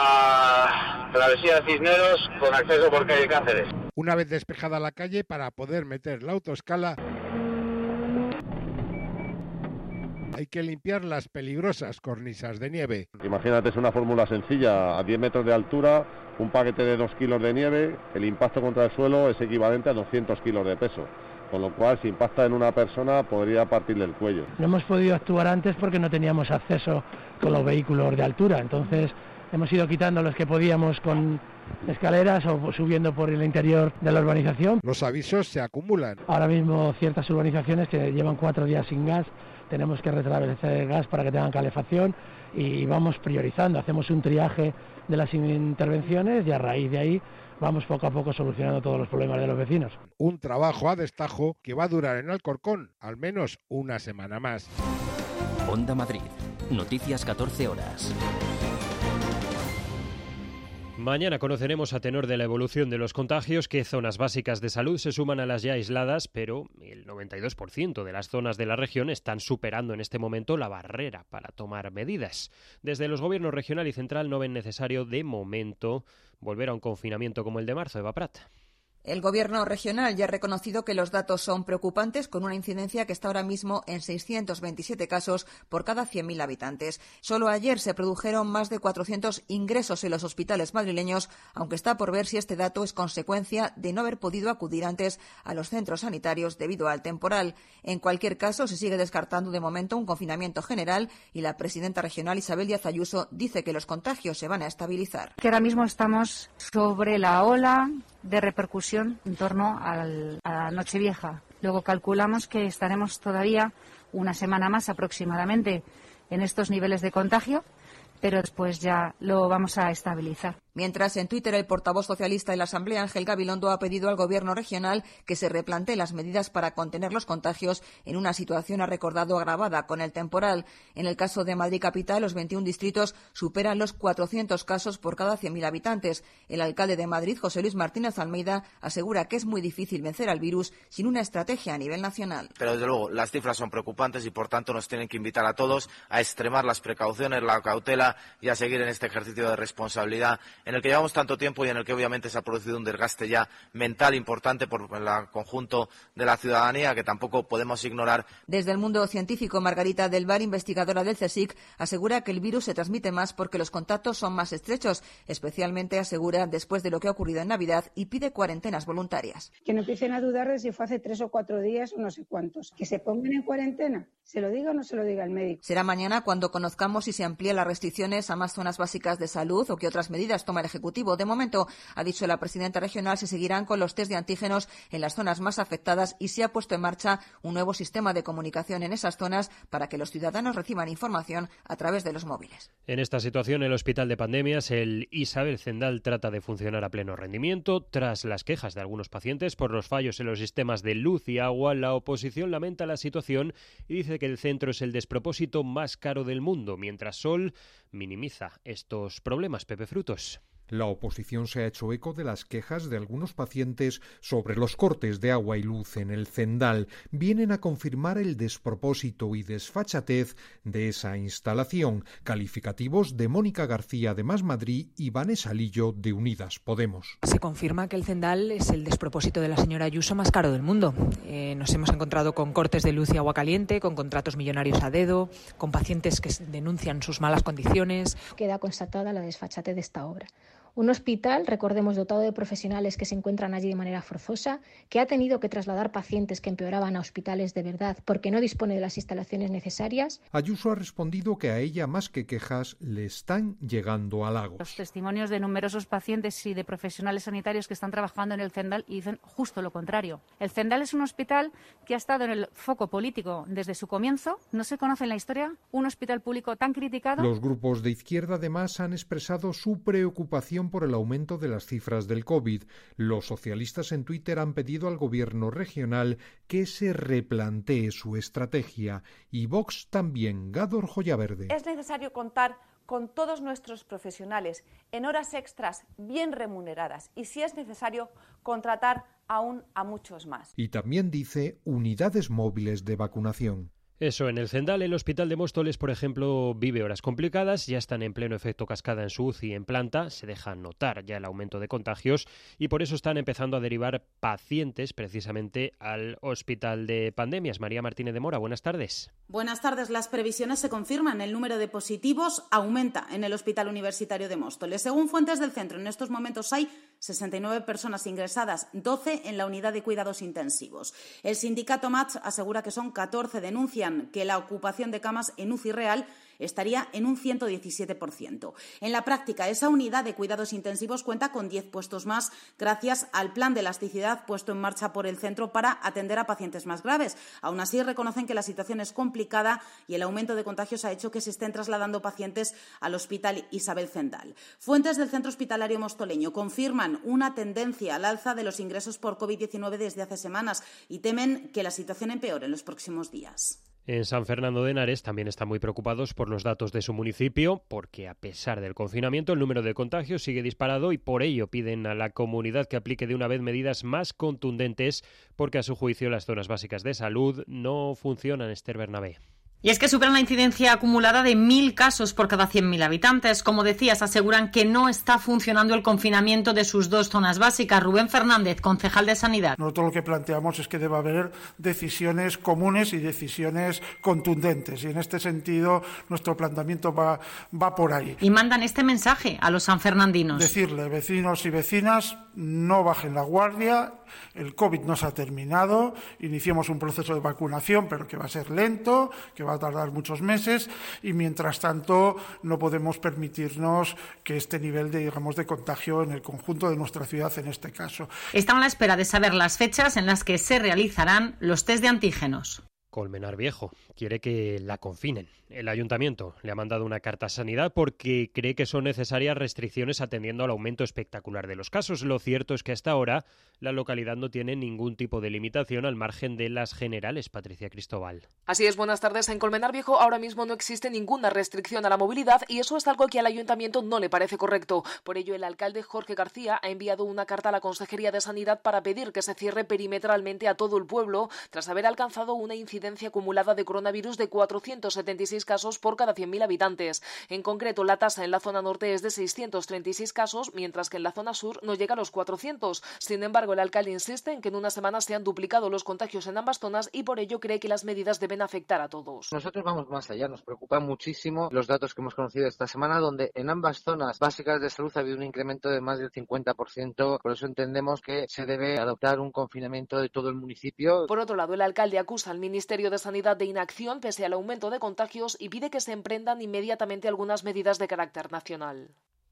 a Travesía de Cisneros con acceso por calle Cáceres. Una vez despejada la calle para poder meter la autoescala, hay que limpiar las peligrosas cornisas de nieve. Imagínate, es una fórmula sencilla, a 10 metros de altura, un paquete de 2 kilos de nieve, el impacto contra el suelo es equivalente a 200 kilos de peso. con lo cual si impacta en una persona podría partirle el cuello. No hemos podido actuar antes porque no teníamos acceso con los vehículos de altura, entonces hemos ido quitando los que podíamos con escaleras o subiendo por el interior de la urbanización. Los avisos se acumulan. Ahora mismo ciertas urbanizaciones que llevan 4 días sin gas, tenemos que restablecer el gas para que tengan calefacción y vamos priorizando, hacemos un triaje de las intervenciones y a raíz de ahí vamos poco a poco solucionando todos los problemas de los vecinos. Un trabajo a destajo que va a durar en Alcorcón al menos una semana más. Onda Madrid, noticias 14 horas. Mañana conoceremos a tenor de la evolución de los contagios qué zonas básicas de salud se suman a las ya aisladas, pero el 92% de las zonas de la región están superando en este momento la barrera para tomar medidas. Desde los gobiernos regional y central no ven necesario de momento volver a un confinamiento como el de marzo. Eva Prat. El Gobierno regional ya ha reconocido que los datos son preocupantes, con una incidencia que está ahora mismo en 627 casos por cada 100.000 habitantes. Solo ayer se produjeron más de 400 ingresos en los hospitales madrileños, aunque está por ver si este dato es consecuencia de no haber podido acudir antes a los centros sanitarios debido al temporal. En cualquier caso, se sigue descartando de momento un confinamiento general y la presidenta regional Isabel Díaz Ayuso dice que los contagios se van a estabilizar. Que ahora mismo estamos sobre la ola de repercusión en torno a la Nochevieja. Luego calculamos que estaremos todavía una semana más aproximadamente en estos niveles de contagio, pero después ya lo vamos a estabilizar. Mientras, en Twitter, el portavoz socialista en la Asamblea, Ángel Gabilondo, ha pedido al Gobierno regional que se replantee las medidas para contener los contagios en una situación, ha recordado, agravada con el temporal. En el caso de Madrid capital, los 21 distritos superan los 400 casos por cada 100.000 habitantes. El alcalde de Madrid, José Luis Martínez Almeida, asegura que es muy difícil vencer al virus sin una estrategia a nivel nacional. Pero, desde luego, las cifras son preocupantes y, por tanto, nos tienen que invitar a todos a extremar las precauciones, la cautela y a seguir en este ejercicio de responsabilidad en el que llevamos tanto tiempo y en el que obviamente se ha producido un desgaste ya mental importante por el conjunto de la ciudadanía que tampoco podemos ignorar. Desde el mundo científico, Margarita del Val, investigadora del CSIC, asegura que el virus se transmite más porque los contactos son más estrechos, especialmente, asegura, después de lo que ha ocurrido en Navidad, y pide cuarentenas voluntarias. Que no empiecen a dudar de si fue hace 3 o 4 días o no sé cuántos. Que se pongan en cuarentena, se lo diga o no se lo diga el médico. Será mañana cuando conozcamos si se amplían las restricciones a más zonas básicas de salud o qué otras medidas toma el Ejecutivo. De momento, ha dicho la presidenta regional, se seguirán con los test de antígenos en las zonas más afectadas y se ha puesto en marcha un nuevo sistema de comunicación en esas zonas para que los ciudadanos reciban información a través de los móviles. En esta situación, el Hospital de Pandemias, el Isabel Zendal, trata de funcionar a pleno rendimiento. Tras las quejas de algunos pacientes por los fallos en los sistemas de luz y agua, la oposición lamenta la situación y dice que el centro es el despropósito más caro del mundo, mientras Sol minimiza estos problemas. Pepe Frutos. La oposición se ha hecho eco de las quejas de algunos pacientes sobre los cortes de agua y luz en el Zendal. Vienen a confirmar el despropósito y desfachatez de esa instalación. Calificativos de Mónica García de Más Madrid y Vanessa Lillo de Unidas Podemos. Se confirma que el Zendal es el despropósito de la señora Ayuso más caro del mundo. Nos hemos encontrado con cortes de luz y agua caliente, con contratos millonarios a dedo, con pacientes que denuncian sus malas condiciones. Queda constatada la desfachatez de esta obra. Un hospital, recordemos, dotado de profesionales que se encuentran allí de manera forzosa, que ha tenido que trasladar pacientes que empeoraban a hospitales de verdad porque no dispone de las instalaciones necesarias. Ayuso ha respondido que a ella, más que quejas, le están llegando halagos. Los testimonios de numerosos pacientes y de profesionales sanitarios que están trabajando en el Zendal y dicen justo lo contrario. El Zendal es un hospital que ha estado en el foco político desde su comienzo. No se conoce en la historia un hospital público tan criticado. Los grupos de izquierda además han expresado su preocupación por el aumento de las cifras del COVID. Los socialistas en Twitter han pedido al gobierno regional que se replantee su estrategia. Y Vox también. Gádor Joyaverde. Es necesario contar con todos nuestros profesionales en horas extras bien remuneradas y, si es necesario, contratar aún a muchos más. Y también dice unidades móviles de vacunación. Eso, en el Zendal, el Hospital de Móstoles, por ejemplo, vive horas complicadas, ya están en pleno efecto cascada en su UCI en planta, se deja notar ya el aumento de contagios y por eso están empezando a derivar pacientes precisamente al Hospital de Pandemias. María Martínez de Mora, buenas tardes. Buenas tardes, las previsiones se confirman, el número de positivos aumenta en el Hospital Universitario de Móstoles. Según fuentes del centro, en estos momentos hay 69 personas ingresadas, 12 en la unidad de cuidados intensivos. El sindicato MATS asegura que son 14 denuncias que la ocupación de camas en UCI real estaría en un 117%. En la práctica, esa unidad de cuidados intensivos cuenta con 10 puestos más gracias al plan de elasticidad puesto en marcha por el centro para atender a pacientes más graves. Aún así, reconocen que la situación es complicada y el aumento de contagios ha hecho que se estén trasladando pacientes al Hospital Isabel Zendal. Fuentes del Centro Hospitalario Mostoleño confirman una tendencia al alza de los ingresos por COVID-19 desde hace semanas y temen que la situación empeore en los próximos días. En San Fernando de Henares también están muy preocupados por los datos de su municipio, porque a pesar del confinamiento el número de contagios sigue disparado y por ello piden a la comunidad que aplique de una vez medidas más contundentes, porque a su juicio las zonas básicas de salud no funcionan. Esther Bernabé. Y es que superan la incidencia acumulada de 1.000 casos por cada 100.000 habitantes. Como decías, aseguran que no está funcionando el confinamiento de sus dos zonas básicas. Rubén Fernández, concejal de Sanidad. Nosotros lo que planteamos es que debe haber decisiones comunes y decisiones contundentes. Y en este sentido, nuestro planteamiento va por ahí. Y mandan este mensaje a los sanfernandinos. Decirle, vecinos y vecinas, no bajen la guardia. El COVID no se ha terminado, iniciemos un proceso de vacunación, pero que va a ser lento, que va a tardar muchos meses y mientras tanto no podemos permitirnos que este nivel de contagio en el conjunto de nuestra ciudad en este caso. Están a la espera de saber las fechas en las que se realizarán los test de antígenos. Colmenar Viejo quiere que la confinen. El ayuntamiento le ha mandado una carta a Sanidad porque cree que son necesarias restricciones atendiendo al aumento espectacular de los casos. Lo cierto es que hasta ahora la localidad no tiene ningún tipo de limitación al margen de las generales. Patricia Cristóbal. Así es, buenas tardes. En Colmenar Viejo ahora mismo no existe ninguna restricción a la movilidad y eso es algo que al ayuntamiento no le parece correcto. Por ello, el alcalde Jorge García ha enviado una carta a la Consejería de Sanidad para pedir que se cierre perimetralmente a todo el pueblo tras haber alcanzado una incidencia acumulada de coronavirus de 476 casos por cada 100.000 habitantes. En concreto, la tasa en la zona norte es de 636 casos, mientras que en la zona sur no llega a los 400. Sin embargo, el alcalde insiste en que en una semana se han duplicado los contagios en ambas zonas y por ello cree que las medidas deben afectar a todos. Nosotros vamos más allá, nos preocupan muchísimo los datos que hemos conocido esta semana, donde en ambas zonas básicas de salud ha habido un incremento de más del 50%. Por eso entendemos que se debe adoptar un confinamiento de todo el municipio. Por otro lado, el alcalde acusa al Ministerio de Sanidad de inacción pese al aumento de contagios y pide que se emprendan inmediatamente algunas medidas de carácter nacional.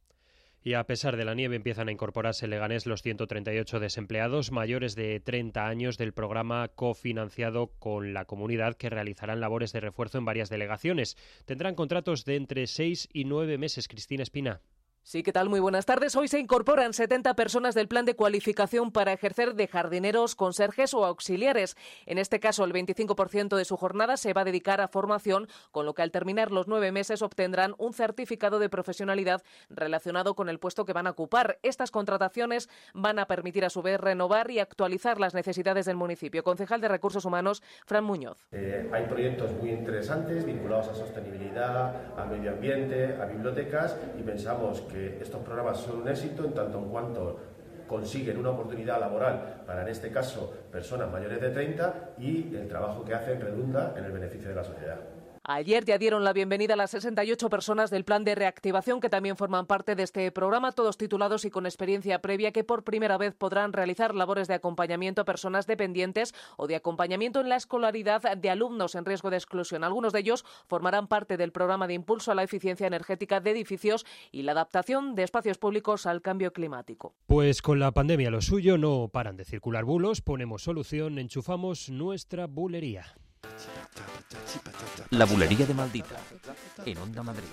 Y a pesar de la nieve empiezan a incorporarse en Leganés los 138 desempleados mayores de 30 años del programa cofinanciado con la comunidad que realizarán labores de refuerzo en varias delegaciones. Tendrán contratos de entre 6 y 9 meses. Cristina Espina. Sí, ¿qué tal? Muy buenas tardes. Hoy se incorporan 70 personas del plan de cualificación para ejercer de jardineros, conserjes o auxiliares. En este caso, el 25% de su jornada se va a dedicar a formación, con lo que al terminar los 9 meses obtendrán un certificado de profesionalidad relacionado con el puesto que van a ocupar. Estas contrataciones van a permitir a su vez renovar y actualizar las necesidades del municipio. Concejal de Recursos Humanos, Fran Muñoz. Hay proyectos muy interesantes vinculados a sostenibilidad, al medio ambiente, a bibliotecas y pensamos que estos programas son un éxito en tanto en cuanto consiguen una oportunidad laboral para, en este caso, personas mayores de 30 y el trabajo que hacen redunda en el beneficio de la sociedad. Ayer ya dieron la bienvenida a las 68 personas del plan de reactivación que también forman parte de este programa, todos titulados y con experiencia previa que por primera vez podrán realizar labores de acompañamiento a personas dependientes o de acompañamiento en la escolaridad de alumnos en riesgo de exclusión. Algunos de ellos formarán parte del programa de impulso a la eficiencia energética de edificios y la adaptación de espacios públicos al cambio climático. Pues con la pandemia lo suyo, no paran de circular bulos, ponemos solución, enchufamos nuestra bulería. La bulería de Maldita, en Onda Madrid.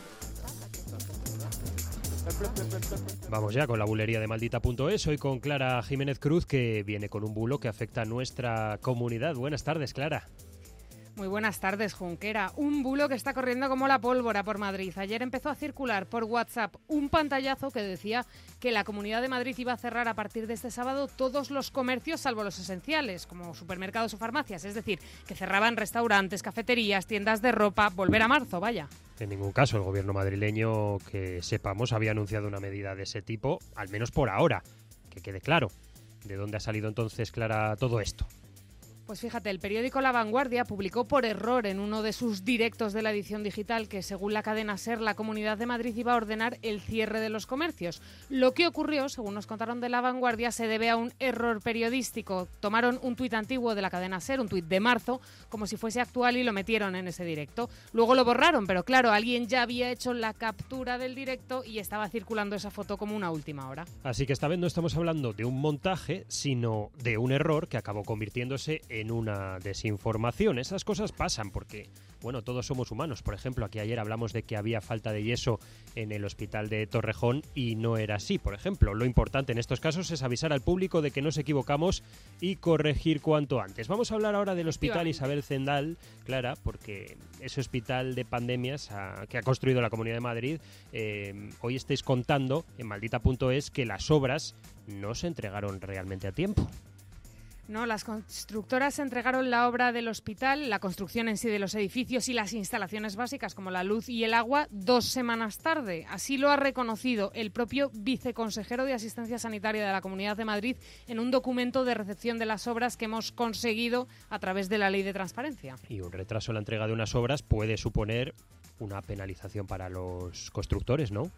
Vamos ya con la bulería de Maldita.es, hoy con Clara Jiménez Cruz, que viene con un bulo que afecta a nuestra comunidad. Buenas tardes, Clara. Muy buenas tardes, Junquera. Un bulo que está corriendo como la pólvora por Madrid. Ayer empezó a circular por WhatsApp un pantallazo que decía que la Comunidad de Madrid iba a cerrar a partir de este sábado todos los comercios salvo los esenciales, como supermercados o farmacias. Es decir, que cerraban restaurantes, cafeterías, tiendas de ropa, volver a marzo, vaya. En ningún caso el gobierno madrileño, que sepamos, había anunciado una medida de ese tipo, al menos por ahora. Que quede claro. ¿De dónde ha salido entonces, Clara, todo esto? Pues fíjate, el periódico La Vanguardia publicó por error en uno de sus directos de la edición digital que, según la cadena SER, la Comunidad de Madrid iba a ordenar el cierre de los comercios. Lo que ocurrió, según nos contaron de La Vanguardia, se debe a un error periodístico. Tomaron un tuit antiguo de la cadena SER, un tuit de marzo, como si fuese actual y lo metieron en ese directo. Luego lo borraron, pero claro, alguien ya había hecho la captura del directo y estaba circulando esa foto como una última hora. Así que esta vez no estamos hablando de un montaje, sino de un error que acabó convirtiéndose en una desinformación. Esas cosas pasan porque, bueno, todos somos humanos. Por ejemplo, aquí ayer hablamos de que había falta de yeso en el hospital de Torrejón y no era así, por ejemplo. Lo importante en estos casos es avisar al público de que nos equivocamos y corregir cuanto antes. Vamos a hablar ahora del Hospital Isabel Zendal, Clara, porque ese hospital de pandemias que ha construido la Comunidad de Madrid, hoy estáis contando en maldita.es que las obras no se entregaron realmente a tiempo. No, las constructoras entregaron la obra del hospital, la construcción en sí de los edificios y las instalaciones básicas como la luz y el agua 2 semanas tarde. Así lo ha reconocido el propio viceconsejero de Asistencia Sanitaria de la Comunidad de Madrid en un documento de recepción de las obras que hemos conseguido a través de la Ley de Transparencia. Y un retraso en la entrega de unas obras puede suponer una penalización para los constructores, ¿no?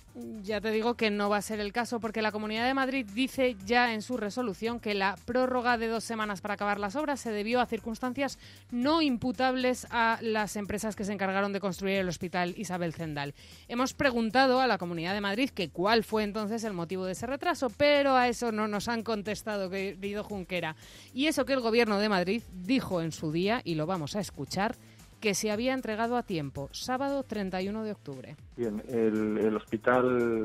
Ya te digo que no va a ser el caso porque la Comunidad de Madrid dice ya en su resolución que la prórroga de 2 semanas para acabar las obras se debió a circunstancias no imputables a las empresas que se encargaron de construir el Hospital Isabel Zendal. Hemos preguntado a la Comunidad de Madrid que cuál fue entonces el motivo de ese retraso, pero a eso no nos han contestado, querido Junquera. Y eso que el Gobierno de Madrid dijo en su día, y lo vamos a escuchar, que se había entregado a tiempo, sábado 31 de octubre. Bien, el hospital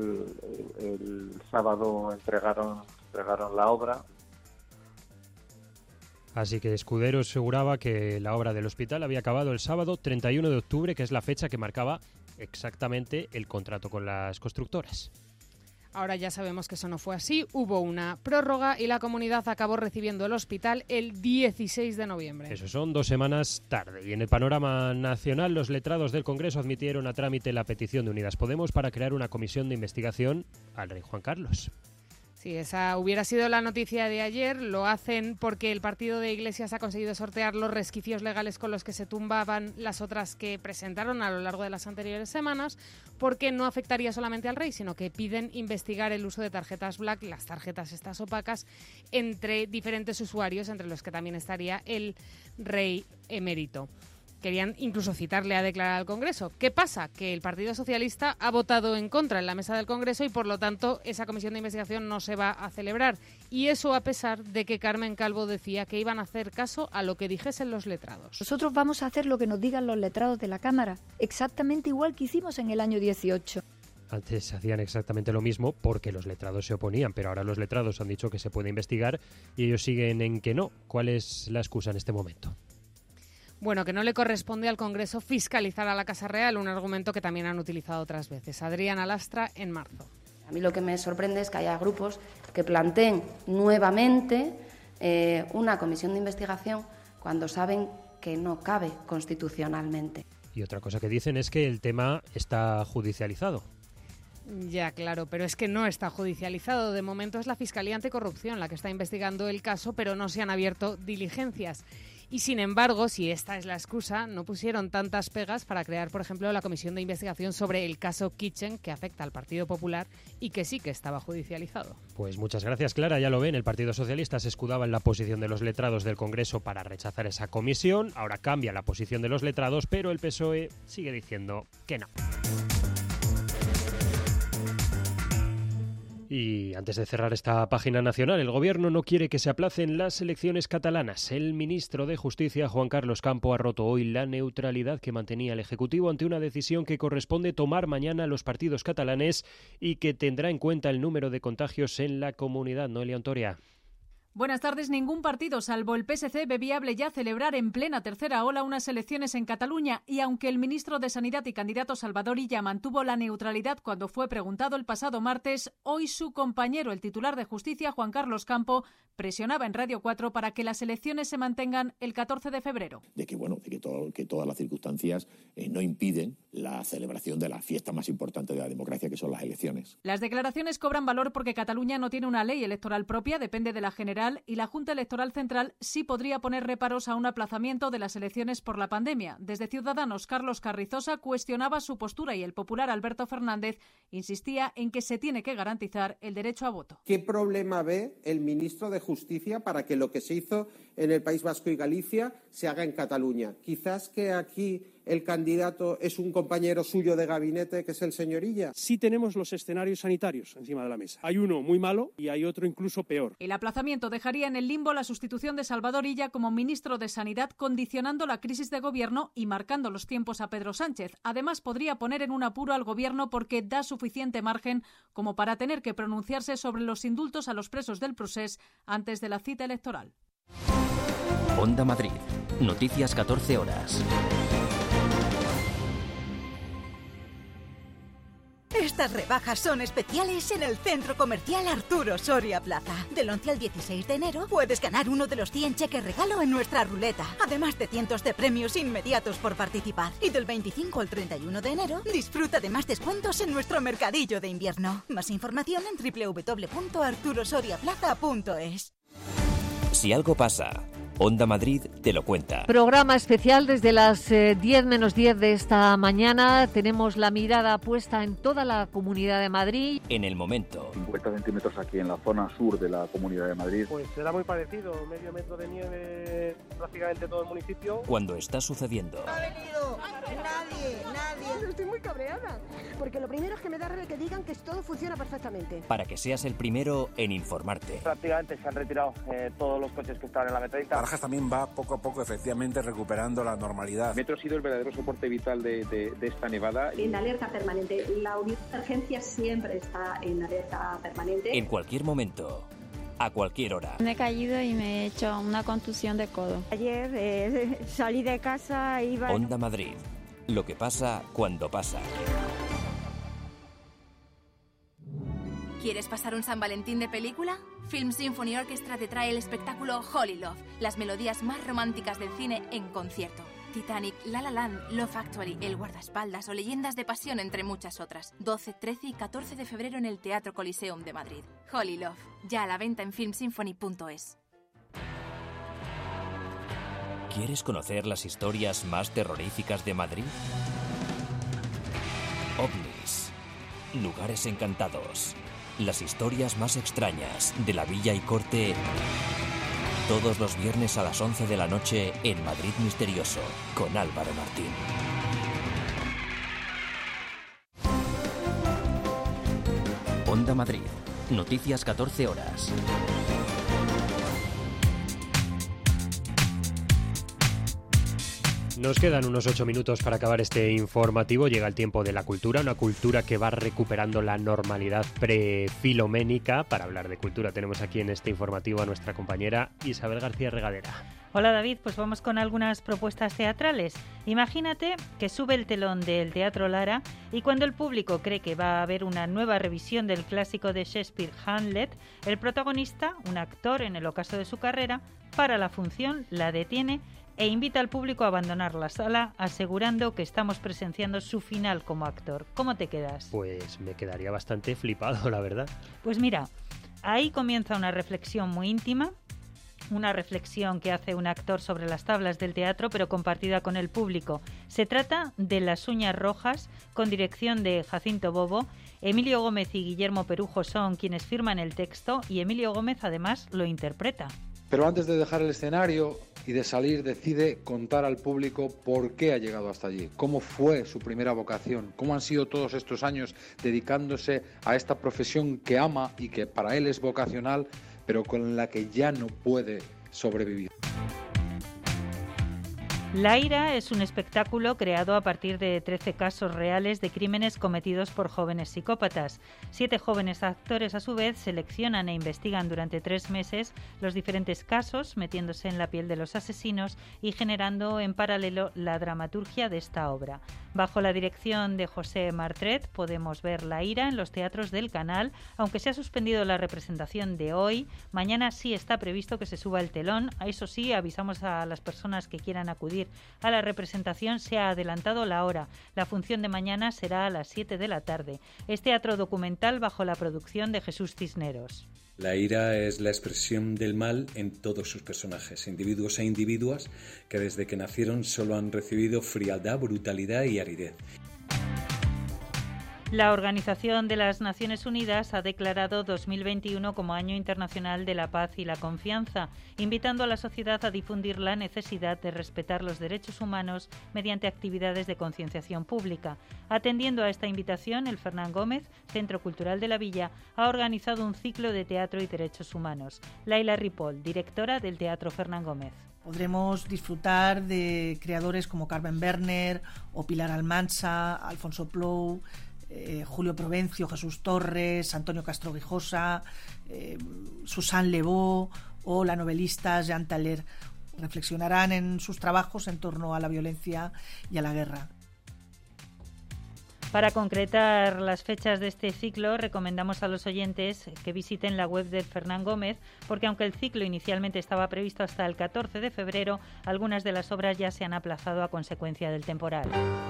el sábado entregaron la obra. Así que Escudero aseguraba que la obra del hospital había acabado el sábado 31 de octubre, que es la fecha que marcaba exactamente el contrato con las constructoras. Ahora ya sabemos que eso no fue así, hubo una prórroga y la comunidad acabó recibiendo el hospital el 16 de noviembre. Eso son 2 semanas tarde. Y en el panorama nacional, los letrados del Congreso admitieron a trámite la petición de Unidas Podemos para crear una comisión de investigación al rey Juan Carlos. Sí, esa hubiera sido la noticia de ayer. Lo hacen porque el partido de Iglesias ha conseguido sortear los resquicios legales con los que se tumbaban las otras que presentaron a lo largo de las anteriores semanas, porque no afectaría solamente al rey, sino que piden investigar el uso de tarjetas black, las tarjetas estas opacas, entre diferentes usuarios, entre los que también estaría el rey emérito. Querían incluso citarle a declarar al Congreso. ¿Qué pasa? Que el Partido Socialista ha votado en contra en la mesa del Congreso y, por lo tanto, esa comisión de investigación no se va a celebrar. Y eso a pesar de que Carmen Calvo decía que iban a hacer caso a lo que dijesen los letrados. Nosotros vamos a hacer lo que nos digan los letrados de la Cámara, exactamente igual que hicimos en el año 18. Antes hacían exactamente lo mismo porque los letrados se oponían, pero ahora los letrados han dicho que se puede investigar y ellos siguen en que no. ¿Cuál es la excusa en este momento? Bueno, que no le corresponde al Congreso fiscalizar a la Casa Real, un argumento que también han utilizado otras veces. Adriana Lastra, en marzo. A mí lo que me sorprende es que haya grupos que planteen nuevamente una comisión de investigación cuando saben que no cabe constitucionalmente. Y otra cosa que dicen es que el tema está judicializado. Ya, claro, pero es que no está judicializado. De momento es la Fiscalía Anticorrupción la que está investigando el caso, pero no se han abierto diligencias. Y sin embargo, si esta es la excusa, no pusieron tantas pegas para crear, por ejemplo, la comisión de investigación sobre el caso Kitchen, que afecta al Partido Popular y que sí que estaba judicializado. Pues muchas gracias, Clara. Ya lo ven, el Partido Socialista se escudaba en la posición de los letrados del Congreso para rechazar esa comisión. Ahora cambia la posición de los letrados, pero el PSOE sigue diciendo que no. Y antes de cerrar esta página nacional, el Gobierno no quiere que se aplacen las elecciones catalanas. El ministro de Justicia, Juan Carlos Campo, ha roto hoy la neutralidad que mantenía el Ejecutivo ante una decisión que corresponde tomar mañana a los partidos catalanes y que tendrá en cuenta el número de contagios en la comunidad. Noelia Ontoria. Buenas tardes. Ningún partido, salvo el PSC, ve viable ya celebrar en plena tercera ola unas elecciones en Cataluña, y aunque el ministro de Sanidad y candidato Salvador Illa mantuvo la neutralidad cuando fue preguntado el pasado martes, hoy su compañero, el titular de Justicia, Juan Carlos Campo, presionaba en Radio 4 para que las elecciones se mantengan el 14 de febrero. De que todas las circunstancias no impiden la celebración de la fiesta más importante de la democracia, que son las elecciones. Las declaraciones cobran valor porque Cataluña no tiene una ley electoral propia, depende de la general, y la Junta Electoral Central sí podría poner reparos a un aplazamiento de las elecciones por la pandemia. Desde Ciudadanos, Carlos Carrizosa cuestionaba su postura y el popular Alberto Fernández insistía en que se tiene que garantizar el derecho a voto. ¿Qué problema ve el ministro de Justicia para que lo que se hizo en el País Vasco y Galicia se haga en Cataluña? Quizás que aquí el candidato es un compañero suyo de gabinete, que es el señor Illa. Sí tenemos los escenarios sanitarios encima de la mesa. Hay uno muy malo y hay otro incluso peor. El aplazamiento dejaría en el limbo la sustitución de Salvador Illa como ministro de Sanidad, condicionando la crisis de gobierno y marcando los tiempos a Pedro Sánchez. Además, podría poner en un apuro al gobierno porque da suficiente margen como para tener que pronunciarse sobre los indultos a los presos del Procés antes de la cita electoral. Onda Madrid. Noticias 14 horas. Estas rebajas son especiales en el Centro Comercial Arturo Soria Plaza. Del 11 al 16 de enero puedes ganar uno de los 100 cheques regalo en nuestra ruleta, además de cientos de premios inmediatos por participar. Y del 25 al 31 de enero disfruta de más descuentos en nuestro mercadillo de invierno. Más información en www.arturosoriaplaza.es. Si algo pasa, Onda Madrid te lo cuenta. Programa especial desde las 10 menos 10 de esta mañana. Tenemos la mirada puesta en toda la Comunidad de Madrid. En el momento. 50 centímetros aquí en la zona sur de la Comunidad de Madrid. Pues será muy parecido, medio metro de nieve prácticamente todo el municipio. Cuando está sucediendo. No ha venido nadie. Estoy muy cabreada, porque lo primero es que me da rabia que digan que todo funciona perfectamente. Para que seas el primero en informarte. Prácticamente se han retirado todos los coches que estaban en la metadita. Barajas también va poco a poco efectivamente recuperando la normalidad. El metro ha sido el verdadero soporte vital de esta nevada. En alerta permanente. La unidad de emergencia siempre está en alerta permanente. En cualquier momento, a cualquier hora. Me he caído y me he hecho una contusión de codo. Ayer salí de casa y iba... Onda Madrid. Lo que pasa cuando pasa. ¿Quieres pasar un San Valentín de película? Film Symphony Orchestra te trae el espectáculo Holy Love, las melodías más románticas del cine en concierto. Titanic, La La Land, Love Actually, El Guardaespaldas o Leyendas de Pasión, entre muchas otras. 12, 13 y 14 de febrero en el Teatro Coliseum de Madrid. Holy Love, ya a la venta en filmsymphony.es. ¿Quieres conocer las historias más terroríficas de Madrid? OVNIs, lugares encantados, las historias más extrañas de la Villa y Corte, todos los viernes a las 11 de la noche en Madrid Misterioso, con Álvaro Martín. Onda Madrid, noticias 14 horas. Nos quedan unos 8 minutos para acabar este informativo. Llega el tiempo de la cultura, una cultura que va recuperando la normalidad prefiloménica. Para hablar de cultura tenemos aquí en este informativo a nuestra compañera Isabel García Regadera. Hola David, pues vamos con algunas propuestas teatrales. Imagínate que sube el telón del Teatro Lara y cuando el público cree que va a haber una nueva revisión del clásico de Shakespeare, Hamlet, el protagonista, un actor en el ocaso de su carrera, para la función, la detiene e invita al público a abandonar la sala asegurando que estamos presenciando su final como actor. ¿Cómo te quedas? Pues me quedaría bastante flipado, la verdad. Pues mira, ahí comienza una reflexión muy íntima, una reflexión que hace un actor sobre las tablas del teatro, pero compartida con el público. Se trata de Las uñas rojas, con dirección de Jacinto Bobo. Emilio Gómez y Guillermo Perujo son quienes firman el texto y Emilio Gómez además lo interpreta. Pero antes de dejar el escenario y de salir, decide contar al público por qué ha llegado hasta allí, cómo fue su primera vocación, cómo han sido todos estos años dedicándose a esta profesión que ama y que para él es vocacional, pero con la que ya no puede sobrevivir. La ira es un espectáculo creado a partir de 13 casos reales de crímenes cometidos por jóvenes psicópatas. 7 jóvenes actores, a su vez, seleccionan e investigan durante 3 meses los diferentes casos, metiéndose en la piel de los asesinos y generando en paralelo la dramaturgia de esta obra. Bajo la dirección de José Martret podemos ver La ira en los teatros del Canal, aunque se ha suspendido la representación de hoy. Mañana sí está previsto que se suba el telón. Eso sí, avisamos a las personas que quieran acudir a la representación, se ha adelantado la hora. La función de mañana será a las 7 de la tarde. Es teatro documental bajo la producción de Jesús Cisneros. La ira es la expresión del mal en todos sus personajes, individuos e individuas que desde que nacieron solo han recibido frialdad, brutalidad y aridez. La Organización de las Naciones Unidas ha declarado 2021 como Año Internacional de la Paz y la Confianza, invitando a la sociedad a difundir la necesidad de respetar los derechos humanos mediante actividades de concienciación pública. Atendiendo a esta invitación, el Fernán Gómez, Centro Cultural de la Villa, ha organizado un ciclo de teatro y derechos humanos. Laila Ripoll, directora del Teatro Fernán Gómez. Podremos disfrutar de creadores como Carmen Werner o Pilar Almansa, Alfonso Plou, Julio Provencio, Jesús Torres, Antonio Castro Guijosa, Susan Levaux o la novelista Jean Thaler. Reflexionarán en sus trabajos en torno a la violencia y a la guerra. Para concretar las fechas de este ciclo, recomendamos a los oyentes que visiten la web del Fernán Gómez, porque aunque el ciclo inicialmente estaba previsto hasta el 14 de febrero, algunas de las obras ya se han aplazado a consecuencia del temporal.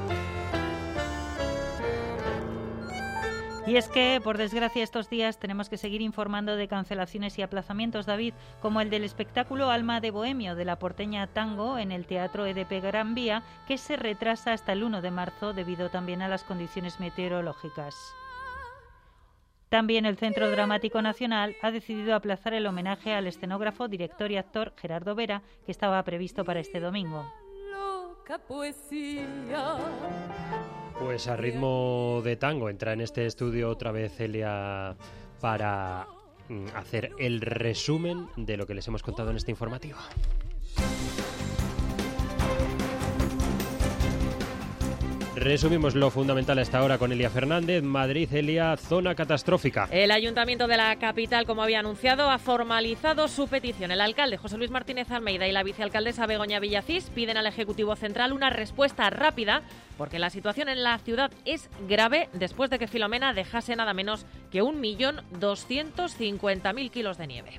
Y es que, por desgracia, estos días tenemos que seguir informando de cancelaciones y aplazamientos, David, como el del espectáculo Alma de Bohemio de la porteña Tango en el Teatro EDP Gran Vía, que se retrasa hasta el 1 de marzo debido también a las condiciones meteorológicas. También el Centro Dramático Nacional ha decidido aplazar el homenaje al escenógrafo, director y actor Gerardo Vera, que estaba previsto para este domingo. Pues a ritmo de tango entra en este estudio otra vez Celia para hacer el resumen de lo que les hemos contado en este informativo. Resumimos lo fundamental hasta ahora con Elia Fernández. Madrid, Elia, zona catastrófica. El Ayuntamiento de la capital, como había anunciado, ha formalizado su petición. El alcalde José Luis Martínez Almeida y la vicealcaldesa Begoña Villacís piden al Ejecutivo Central una respuesta rápida porque la situación en la ciudad es grave después de que Filomena dejase nada menos que 1.250.000 kilos de nieve.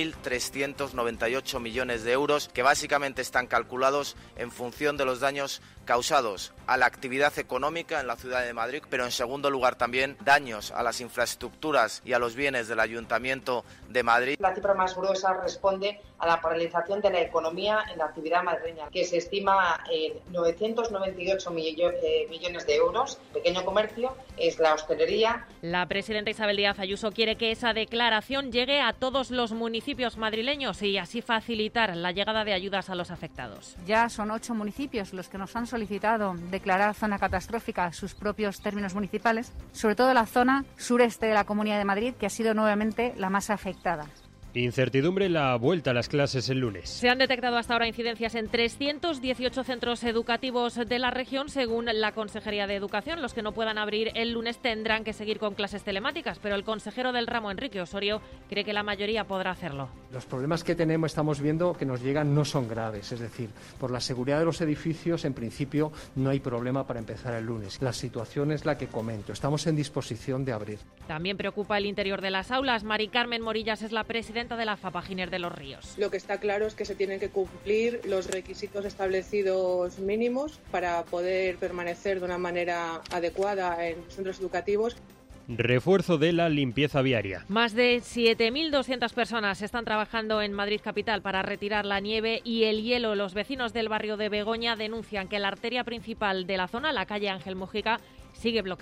1.398 millones de euros que básicamente están calculados en función de los daños causados a la actividad económica en la ciudad de Madrid, pero en segundo lugar también daños a las infraestructuras y a los bienes del Ayuntamiento de Madrid. La cifra más gruesa responde a la paralización de la economía en la actividad madrileña, que se estima en 998 millones de euros. Pequeño comercio es la hostelería. La presidenta Isabel Díaz Ayuso quiere que esa declaración llegue a todos los municipios madrileños y así facilitar la llegada de ayudas a los afectados. Ya son 8 municipios los que nos han solicitado declarar zona catastrófica sus propios términos municipales, sobre todo la zona sureste de la Comunidad de Madrid, que ha sido nuevamente la más afectada. Incertidumbre en la vuelta a las clases el lunes. Se han detectado hasta ahora incidencias en 318 centros educativos de la región, según la Consejería de Educación. Los que no puedan abrir el lunes tendrán que seguir con clases telemáticas, pero el consejero del ramo, Enrique Osorio, cree que la mayoría podrá hacerlo. Los problemas que estamos viendo que nos llegan no son graves, es decir, por la seguridad de los edificios, en principio, no hay problema para empezar el lunes. La situación es la que comento, estamos en disposición de abrir. También preocupa el interior de las aulas. Mari Carmen Morillas es la presidenta de la FAPA Giner de los Ríos. Lo que está claro es que se tienen que cumplir los requisitos establecidos mínimos para poder permanecer de una manera adecuada en los centros educativos. Refuerzo de la limpieza viaria. Más de 7.200 personas están trabajando en Madrid capital para retirar la nieve y el hielo. Los vecinos del barrio de Begoña denuncian que la arteria principal de la zona, la calle Ángel Mújica, sigue bloqueada.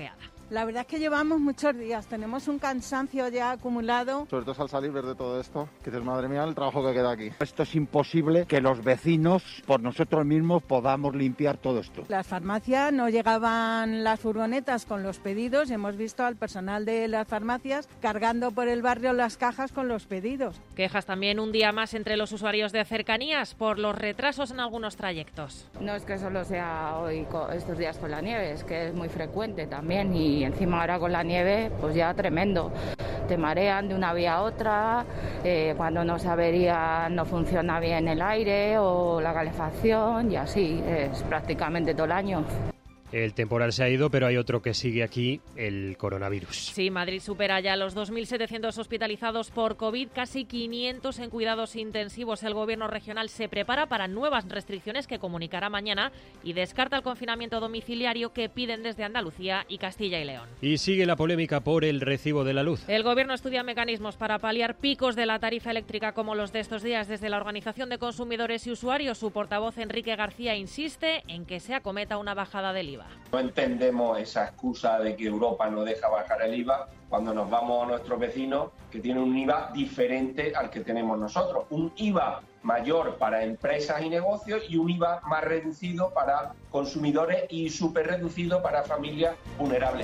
La verdad es que llevamos muchos días, tenemos un cansancio ya acumulado. Sobre todo al salir, ver de todo esto, que dices, madre mía, el trabajo que queda aquí. Esto es imposible que los vecinos, por nosotros mismos, podamos limpiar todo esto. Las farmacias no llegaban las furgonetas con los pedidos y hemos visto al personal de las farmacias cargando por el barrio las cajas con los pedidos. Quejas también un día más entre los usuarios de cercanías por los retrasos en algunos trayectos. No es que solo sea hoy estos días con la nieve, es que es muy frecuente también y encima ahora con la nieve pues ya tremendo. Te marean de una vía a otra, cuando no se avería no funciona bien el aire o la calefacción y así es prácticamente todo el año. El temporal se ha ido, pero hay otro que sigue aquí, el coronavirus. Sí, Madrid supera ya los 2.700 hospitalizados por COVID, casi 500 en cuidados intensivos. El gobierno regional se prepara para nuevas restricciones que comunicará mañana y descarta el confinamiento domiciliario que piden desde Andalucía y Castilla y León. Y sigue la polémica por el recibo de la luz. El gobierno estudia mecanismos para paliar picos de la tarifa eléctrica como los de estos días. Desde la Organización de Consumidores y Usuarios, su portavoz Enrique García insiste en que se acometa una bajada del IVA. No entendemos esa excusa de que Europa no deja bajar el IVA cuando nos vamos a nuestros vecinos que tienen un IVA diferente al que tenemos nosotros. Un IVA mayor para empresas y negocios y un IVA más reducido para consumidores y súper reducido para familias vulnerables.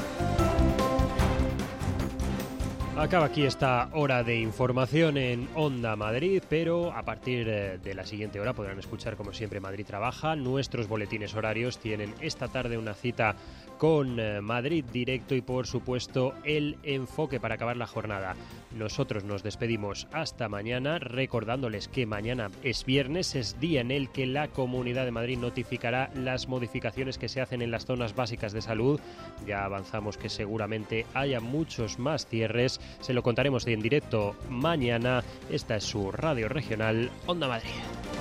Acaba aquí esta hora de información en Onda Madrid, pero a partir de la siguiente hora podrán escuchar, como siempre, Madrid Trabaja. Nuestros boletines horarios tienen esta tarde una cita con Madrid Directo y, por supuesto, el enfoque para acabar la jornada. Nosotros nos despedimos hasta mañana, recordándoles que mañana es viernes, es día en el que la Comunidad de Madrid notificará las modificaciones que se hacen en las zonas básicas de salud. Ya avanzamos que seguramente haya muchos más cierres. Se lo contaremos en directo mañana. Esta es su radio regional, Onda Madrid.